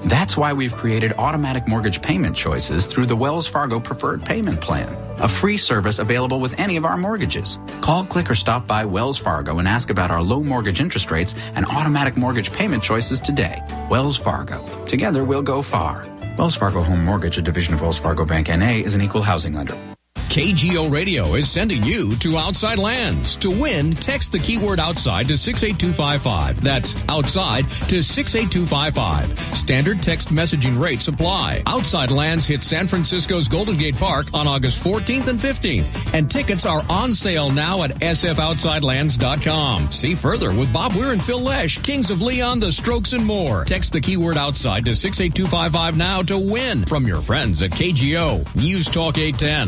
That's why we've created automatic mortgage payment choices through the Wells Fargo Preferred Payment Plan, a free service available with any of our mortgages. Call, click, or stop by Wells Fargo and ask about our low mortgage interest rates and automatic mortgage payment choices today. Wells Fargo. Together we'll go far. Wells Fargo Home Mortgage, a division of Wells Fargo Bank N A, is an equal housing lender. K G O Radio is sending you to Outside Lands. To win, text the keyword outside to six eight two five five. That's outside to six eight two five five. Standard text messaging rates apply. Outside Lands hits San Francisco's Golden Gate Park on August fourteenth and fifteenth. And tickets are on sale now at s f outside lands dot com. See further with Bob Weir and Phil Lesh, Kings of Leon, The Strokes, and more. Text the keyword outside to six eight two five five now to win from your friends at K G O. News Talk eight ten.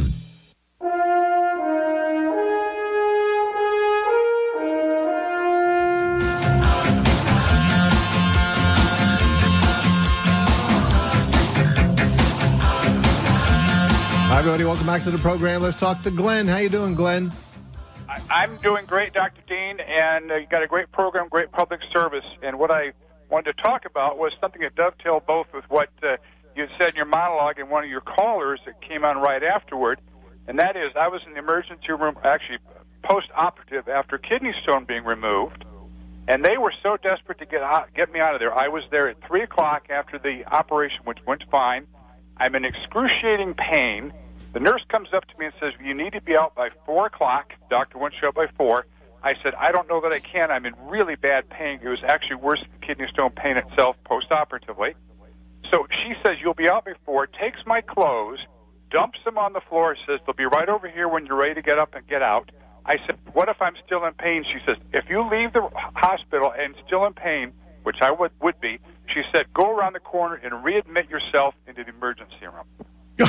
Hi, everybody. Welcome back to the program. Let's talk to Glenn. How you doing, Glenn? I, I'm doing great, Doctor Dean, and uh, you got a great program, great public service. And what I wanted to talk about was something that dovetailed both with what uh, you said in your monologue and one of your callers that came on right afterward, and that is I was in the emergency room, actually post-operative, after kidney stone being removed, and they were so desperate to get out, get me out of there. I was there at three o'clock after the operation, which went fine. I'm in excruciating pain. The nurse comes up to me and says, you need to be out by four o'clock. Doctor won't show up by four. I said, I don't know that I can. I'm in really bad pain. It was actually worse than kidney stone pain itself post-operatively. So she says, you'll be out by four, takes my clothes, dumps them on the floor, says, they'll be right over here when you're ready to get up and get out. I said, what if I'm still in pain? She says, if you leave the hospital and still in pain, which I would, would be, she said, go around the corner and readmit yourself into the emergency room.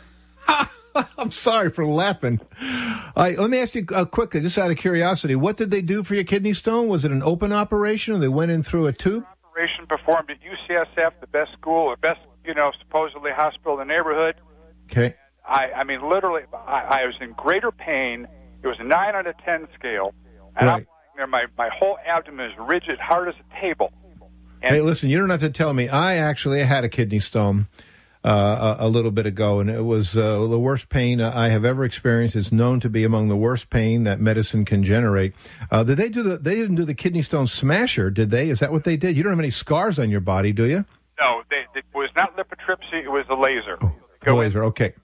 I'm sorry for laughing. All right, let me ask you uh, quickly, just out of curiosity, what did they do for your kidney stone? Was it an open operation, or they went in through a tube? Operation performed at U C S F, the best school, or best, you know, supposedly hospital in the neighborhood. Okay. I, I mean, literally, I, I was in greater pain. It was a nine out of ten scale, and right. I'm lying there. My my whole abdomen is rigid, hard as a table. And hey, listen, you don't have to tell me. I actually had a kidney stone uh, a, a little bit ago, and it was uh, the worst pain I have ever experienced. It's known to be among the worst pain that medicine can generate. Uh, did they do the? They didn't do the kidney stone smasher, did they? Is that what they did? You don't have any scars on your body, do you? No, they, it was not lithotripsy. It was a laser. Oh, the laser. In. Okay.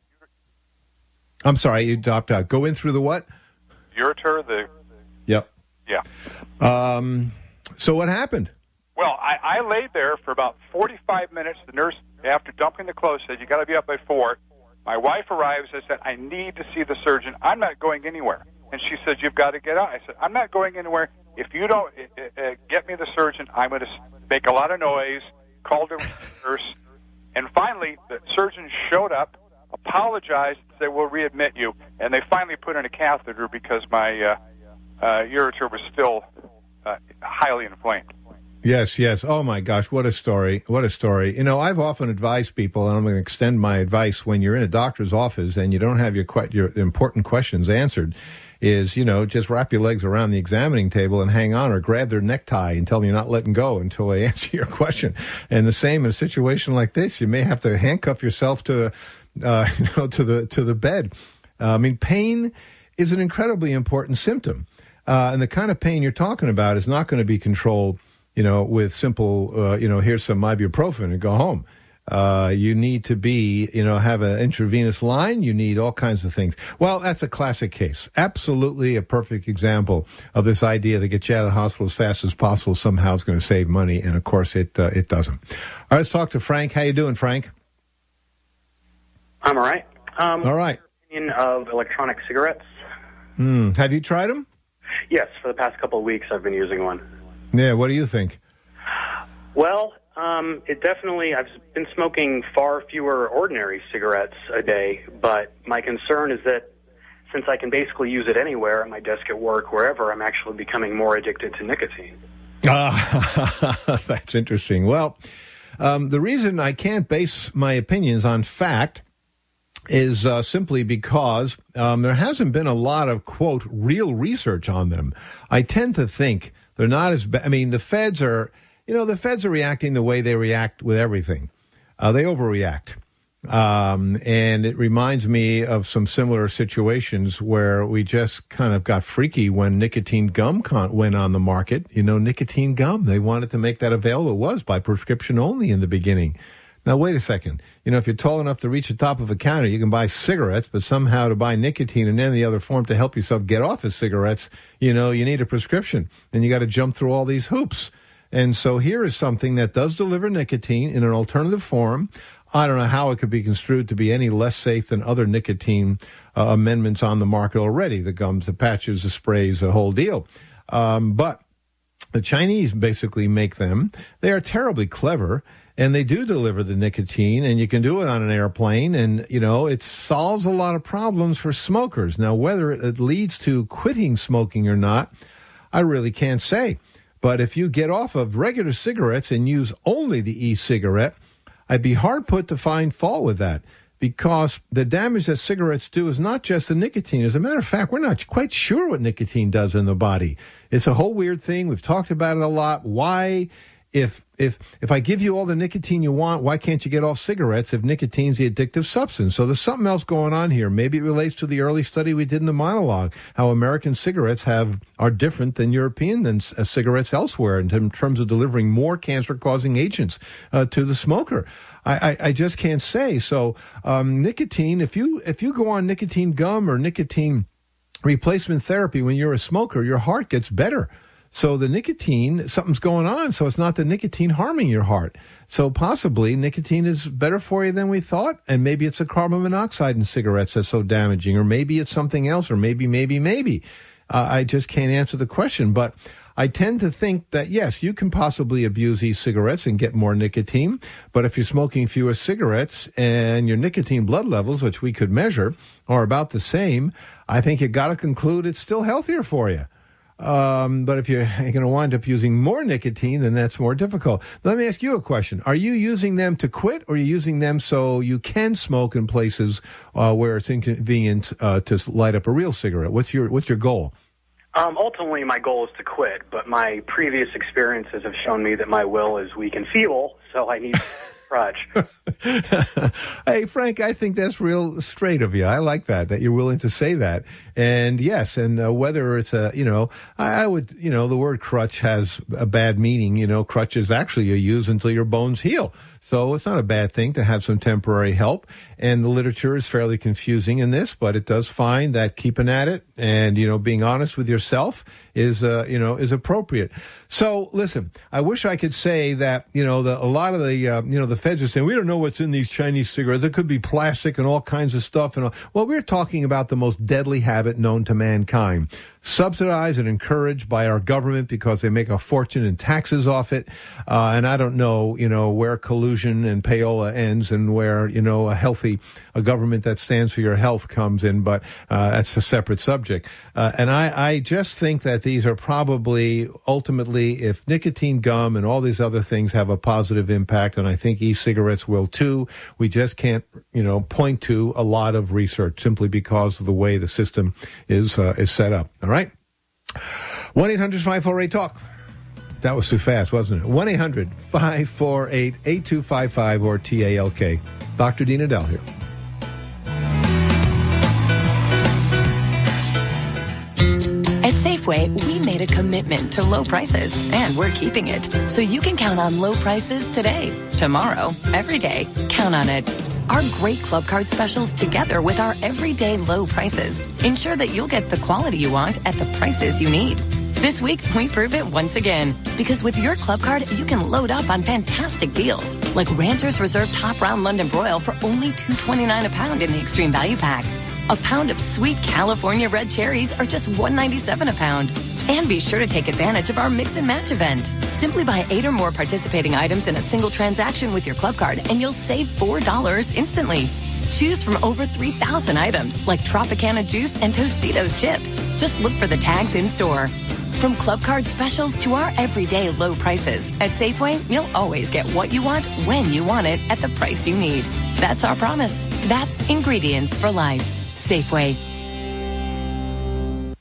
I'm sorry, you dropped out. Go in through the what? Ureter. The. Yep. Yeah. Um. So what happened? Well, I, I laid there for about forty-five minutes. The nurse, after dumping the clothes, said, you got to be up by four. My wife arrives. I said, I need to see the surgeon. I'm not going anywhere. And she said, you've got to get out. I said, I'm not going anywhere. If you don't uh, uh, get me the surgeon, I'm going to make a lot of noise, called the nurse. And finally, the surgeon showed up, apologized, said, we'll readmit you. And they finally put in a catheter because my uh, uh, ureter was still uh, highly inflamed. Yes, yes. Oh, my gosh, what a story. What a story. You know, I've often advised people, and I'm going to extend my advice, when you're in a doctor's office and you don't have your que- your important questions answered, is, you know, just wrap your legs around the examining table and hang on, or grab their necktie and tell them you're not letting go until they answer your question. And the same in a situation like this, you may have to handcuff yourself to, uh, you know, to the to the bed. Uh, I mean, pain is an incredibly important symptom. Uh, and the kind of pain you're talking about is not going to be controlled, you know, with simple, uh, you know, here's some ibuprofen and go home. Uh, you need to be, you know, have an intravenous line. You need all kinds of things. Well, that's a classic case. Absolutely a perfect example of this idea that get you out of the hospital as fast as possible somehow is going to save money. And, of course, it uh, it doesn't. All right, let's talk to Frank. How you doing, Frank? I'm all right. Um, all right. Opinion of electronic cigarettes. Mm. Have you tried them? Yes, for the past couple of weeks I've been using one. Yeah, what do you think? Well, um, it definitely, I've been smoking far fewer ordinary cigarettes a day, but my concern is that since I can basically use it anywhere, at my desk at work, wherever, I'm actually becoming more addicted to nicotine. Ah, that's interesting. Well, um, the reason I can't base my opinions on fact is uh, simply because um, there hasn't been a lot of, quote, real research on them. I tend to think they're not as bad. I mean, the feds are, you know, the feds are reacting the way they react with everything. Uh, they overreact. Um, and it reminds me of some similar situations where we just kind of got freaky when nicotine gum con- went on the market. You know, nicotine gum, they wanted to make that available. It was by prescription only in the beginning. Now, wait a second. You know, if you're tall enough to reach the top of a counter, you can buy cigarettes, but somehow to buy nicotine and any other form to help yourself get off of cigarettes, you know, you need a prescription. And you got to jump through all these hoops. And so here is something that does deliver nicotine in an alternative form. I don't know how it could be construed to be any less safe than other nicotine uh, amendments on the market already, the gums, the patches, the sprays, the whole deal. Um, but the Chinese basically make them. They are terribly clever, and they do deliver the nicotine, and you can do it on an airplane, and, you know, it solves a lot of problems for smokers. Now, whether it leads to quitting smoking or not, I really can't say. But if you get off of regular cigarettes and use only the e-cigarette, I'd be hard put to find fault with that, because the damage that cigarettes do is not just the nicotine. As a matter of fact, we're not quite sure what nicotine does in the body. It's a whole weird thing. We've talked about it a lot. Why, if if if I give you all the nicotine you want, why can't you get off cigarettes if nicotine's the addictive substance? So there's something else going on here. Maybe it relates to the early study we did in the monologue, how American cigarettes have are different than European than uh, cigarettes elsewhere in, in terms of delivering more cancer-causing agents uh, to the smoker. I, I, I just can't say. So um, nicotine, if you if you go on nicotine gum or nicotine replacement therapy when you're a smoker, your heart gets better. So the nicotine, something's going on. So it's not the nicotine harming your heart. So possibly nicotine is better for you than we thought. And maybe it's the carbon monoxide in cigarettes that's so damaging. Or maybe it's something else. Or maybe, maybe, maybe. Uh, I just can't answer the question. But I tend to think that, yes, you can possibly abuse e-cigarettes and get more nicotine. But if you're smoking fewer cigarettes and your nicotine blood levels, which we could measure, are about the same, I think you got to conclude it's still healthier for you. Um, but if you're going to wind up using more nicotine, then that's more difficult. Let me ask you a question. Are you using them to quit, or are you using them so you can smoke in places uh, where it's inconvenient uh, to light up a real cigarette? What's your What's your goal? Um, ultimately, my goal is to quit, but my previous experiences have shown me that my will is weak and feeble, so I need crutch. Hey, Frank, I think that's real straight of you. I like that, that you're willing to say that. And yes, and uh, whether it's a, you know, I, I would, you know, the word crutch has a bad meaning. You know, crutch is actually you use until your bones heal. So it's not a bad thing to have some temporary help. And the literature is fairly confusing in this, but it does find that keeping at it and, you know, being honest with yourself is, uh, you know, is appropriate. So listen, I wish I could say that, you know, the, a lot of the, uh, you know, the feds are saying, we don't know what's in these Chinese cigarettes. It could be plastic and all kinds of stuff. And all. Well, we're talking about the most deadly habit known to mankind, subsidized and encouraged by our government because they make a fortune in taxes off it. Uh, and I don't know, you know, where collusion and payola ends and where, you know, a healthy, a government that stands for your health comes in, but uh, that's a separate subject. Uh, and I, I just think that these are probably ultimately, if nicotine gum and all these other things have a positive impact, and I think e-cigarettes will too, we just can't, you know, point to a lot of research simply because of the way the system is uh, is set up. All right? one eight hundred five four eight talk. That was too fast, wasn't it? one eight hundred five four eight eight two five five or T A L K. Doctor Dean Edell here. At Safeway, we made a commitment to low prices, and we're keeping it. So you can count on low prices today, tomorrow, every day. Count on it. Our great Club Card specials, together with our everyday low prices, ensure that you'll get the quality you want at the prices you need. This week, we prove it once again. Because with your Club Card, you can load up on fantastic deals, like Rancher's Reserve Top Round London Broil for only two twenty-nine a pound in the Extreme Value Pack. A pound of sweet California red cherries are just one ninety-seven a pound. And be sure to take advantage of our Mix and Match event. Simply buy eight or more participating items in a single transaction with your Club Card, and you'll save four dollars instantly. Choose from over three thousand items, like Tropicana juice and Tostitos chips. Just look for the tags in store. From Club Card specials to our everyday low prices, at Safeway, you'll always get what you want, when you want it, at the price you need. That's our promise. That's ingredients for life. Safeway.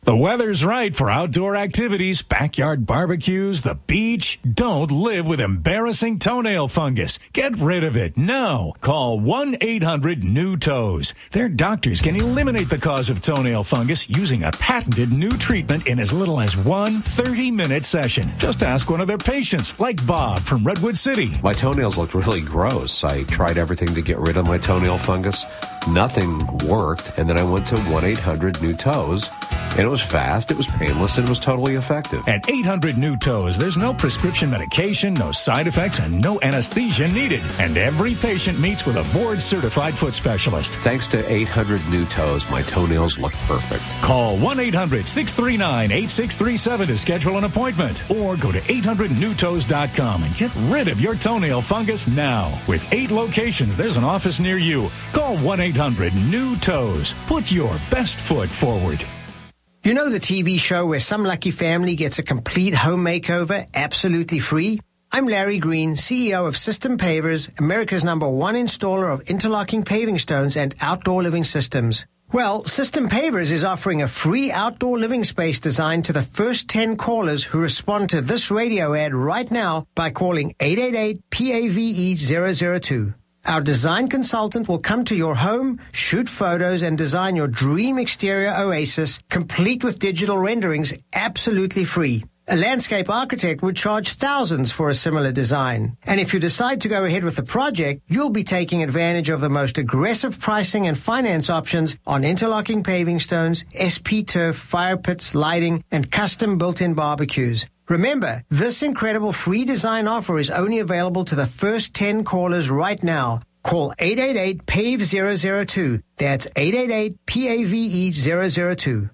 The weather's right for outdoor activities, backyard barbecues, the beach. Don't live with embarrassing toenail fungus. Get rid of it now. Call one eight hundred new toes. Their doctors can eliminate the cause of toenail fungus using a patented new treatment in as little as one thirty-minute session. Just ask one of their patients, like Bob from Redwood City. My toenails looked really gross. I tried everything to get rid of my toenail fungus. Nothing worked, and then I went to one eight hundred new toes, and it was fast, it was painless, and it was totally effective. At eight hundred new toes, there's no prescription medication, no side effects, and no anesthesia needed. And every patient meets with a board-certified foot specialist. Thanks to eight hundred new toes, my toenails look perfect. Call one eight hundred six three nine eight six three seven to schedule an appointment, or go to eight hundred new toes dot com and get rid of your toenail fungus now. With eight locations, there's an office near you. Call one eight hundred new toes. Put your best foot forward. You know the T V show where some lucky family gets a complete home makeover absolutely free? I'm Larry Green, C E O of System Pavers, America's number one installer of interlocking paving stones and outdoor living systems. Well, System Pavers is offering a free outdoor living space design to the first ten callers who respond to this radio ad right now by calling eight eight eight P A V E zero zero two. Our design consultant will come to your home, shoot photos, and design your dream exterior oasis, complete with digital renderings, absolutely free. A landscape architect would charge thousands for a similar design. And if you decide to go ahead with the project, you'll be taking advantage of the most aggressive pricing and finance options on interlocking paving stones, S P turf, fire pits, lighting, and custom built-in barbecues. Remember, this incredible free design offer is only available to the first ten callers right now. Call eight eight eight P A V E zero zero two. That's eight eight eight P A V E zero zero two.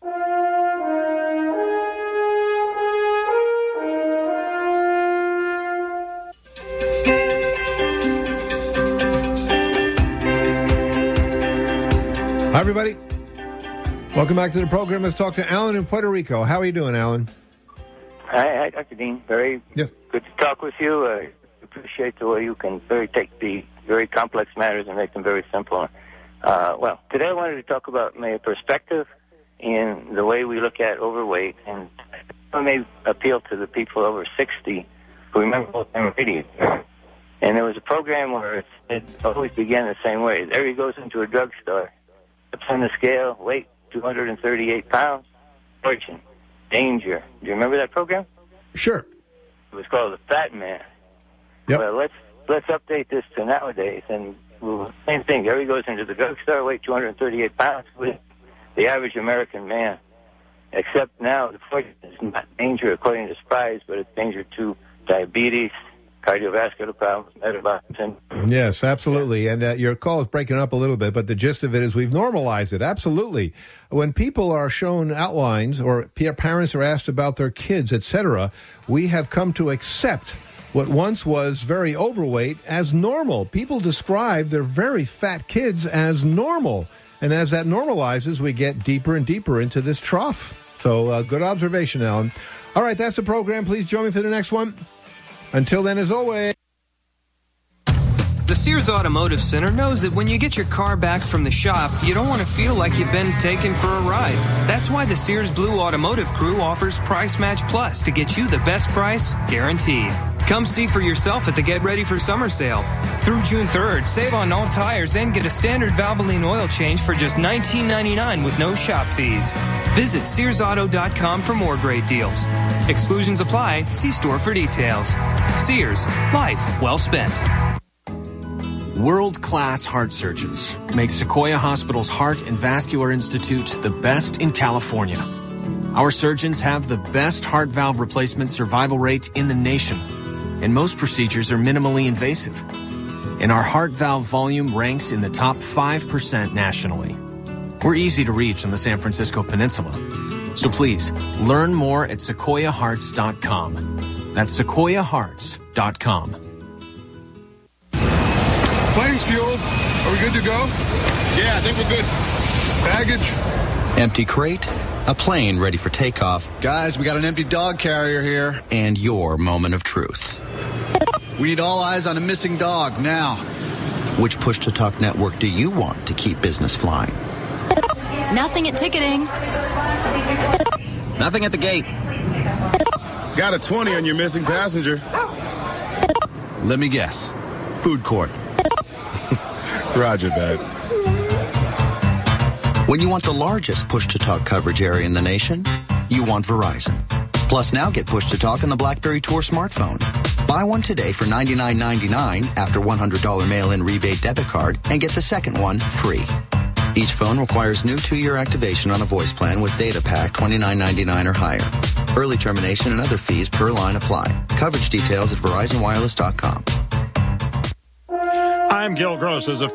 Hi, everybody. Welcome back to the program. Let's talk to Alan in Puerto Rico. How are you doing, Alan? Hi, hi, Doctor Dean. Very yes. good to talk with you. I appreciate the way you can very take the very complex matters and make them very simple. Uh, well, today I wanted to talk about my perspective in the way we look at overweight, and I may appeal to the people over sixty who remember old-time radio. And there was a program where it, it always began the same way. There he goes into a drugstore, steps on the scale, weight two hundred thirty-eight pounds, fortune. Danger. Do you remember that program? Sure. It was called The Fat Man. Yep. Well, let's let's update this to nowadays. And well, same thing. There he goes into the drugstore, weight two hundred thirty-eight pounds, with the average American man. Except now the fortune is not danger according to Spies, but it's danger to diabetes, cardiovascular problems, metabolic syndrome. Yes, absolutely. And uh, your call is breaking up a little bit, but the gist of it is we've normalized it. Absolutely. When people are shown outlines or parents are asked about their kids, et cetera, we have come to accept what once was very overweight as normal. People describe their very fat kids as normal. And as that normalizes, we get deeper and deeper into this trough. So uh, good observation, Alan. All right, that's the program. Please join me for the next one. Until then, as always. The Sears Automotive Center knows that when you get your car back from the shop, you don't want to feel like you've been taken for a ride. That's why the Sears Blue Automotive Crew offers Price Match Plus to get you the best price, guaranteed. Come see for yourself at the Get Ready for Summer sale. Through June third, save on all tires and get a standard Valvoline oil change for just nineteen ninety-nine with no shop fees. Visit Sears Auto dot com for more great deals. Exclusions apply. See store for details. Sears. Life well spent. World-class heart surgeons make Sequoia Hospital's Heart and Vascular Institute the best in California. Our surgeons have the best heart valve replacement survival rate in the nation, and most procedures are minimally invasive. And our heart valve volume ranks in the top five percent nationally. We're easy to reach on the San Francisco Peninsula. So please, learn more at Sequoia Hearts dot com. That's Sequoia Hearts dot com. Plane's fueled. Are we good to go? Yeah, I think we're good. Baggage? Empty crate, a plane ready for takeoff. Guys, we got an empty dog carrier here. And your moment of truth. We need all eyes on a missing dog now. Which push-to-talk network do you want to keep business flying? Nothing at ticketing. Nothing at the gate. Got a twenty on your missing passenger. Let me guess. Food court. Roger that. When you want the largest push-to-talk coverage area in the nation, you want Verizon. Plus, now get push-to-talk on the BlackBerry Tour smartphone. Buy one today for ninety-nine ninety-nine after one hundred dollars mail-in rebate debit card and get the second one free. Each phone requires new two-year activation on a voice plan with data pack twenty-nine ninety-nine or higher. Early termination and other fees per line apply. Coverage details at verizon wireless dot com. I'm Gil Gross. As a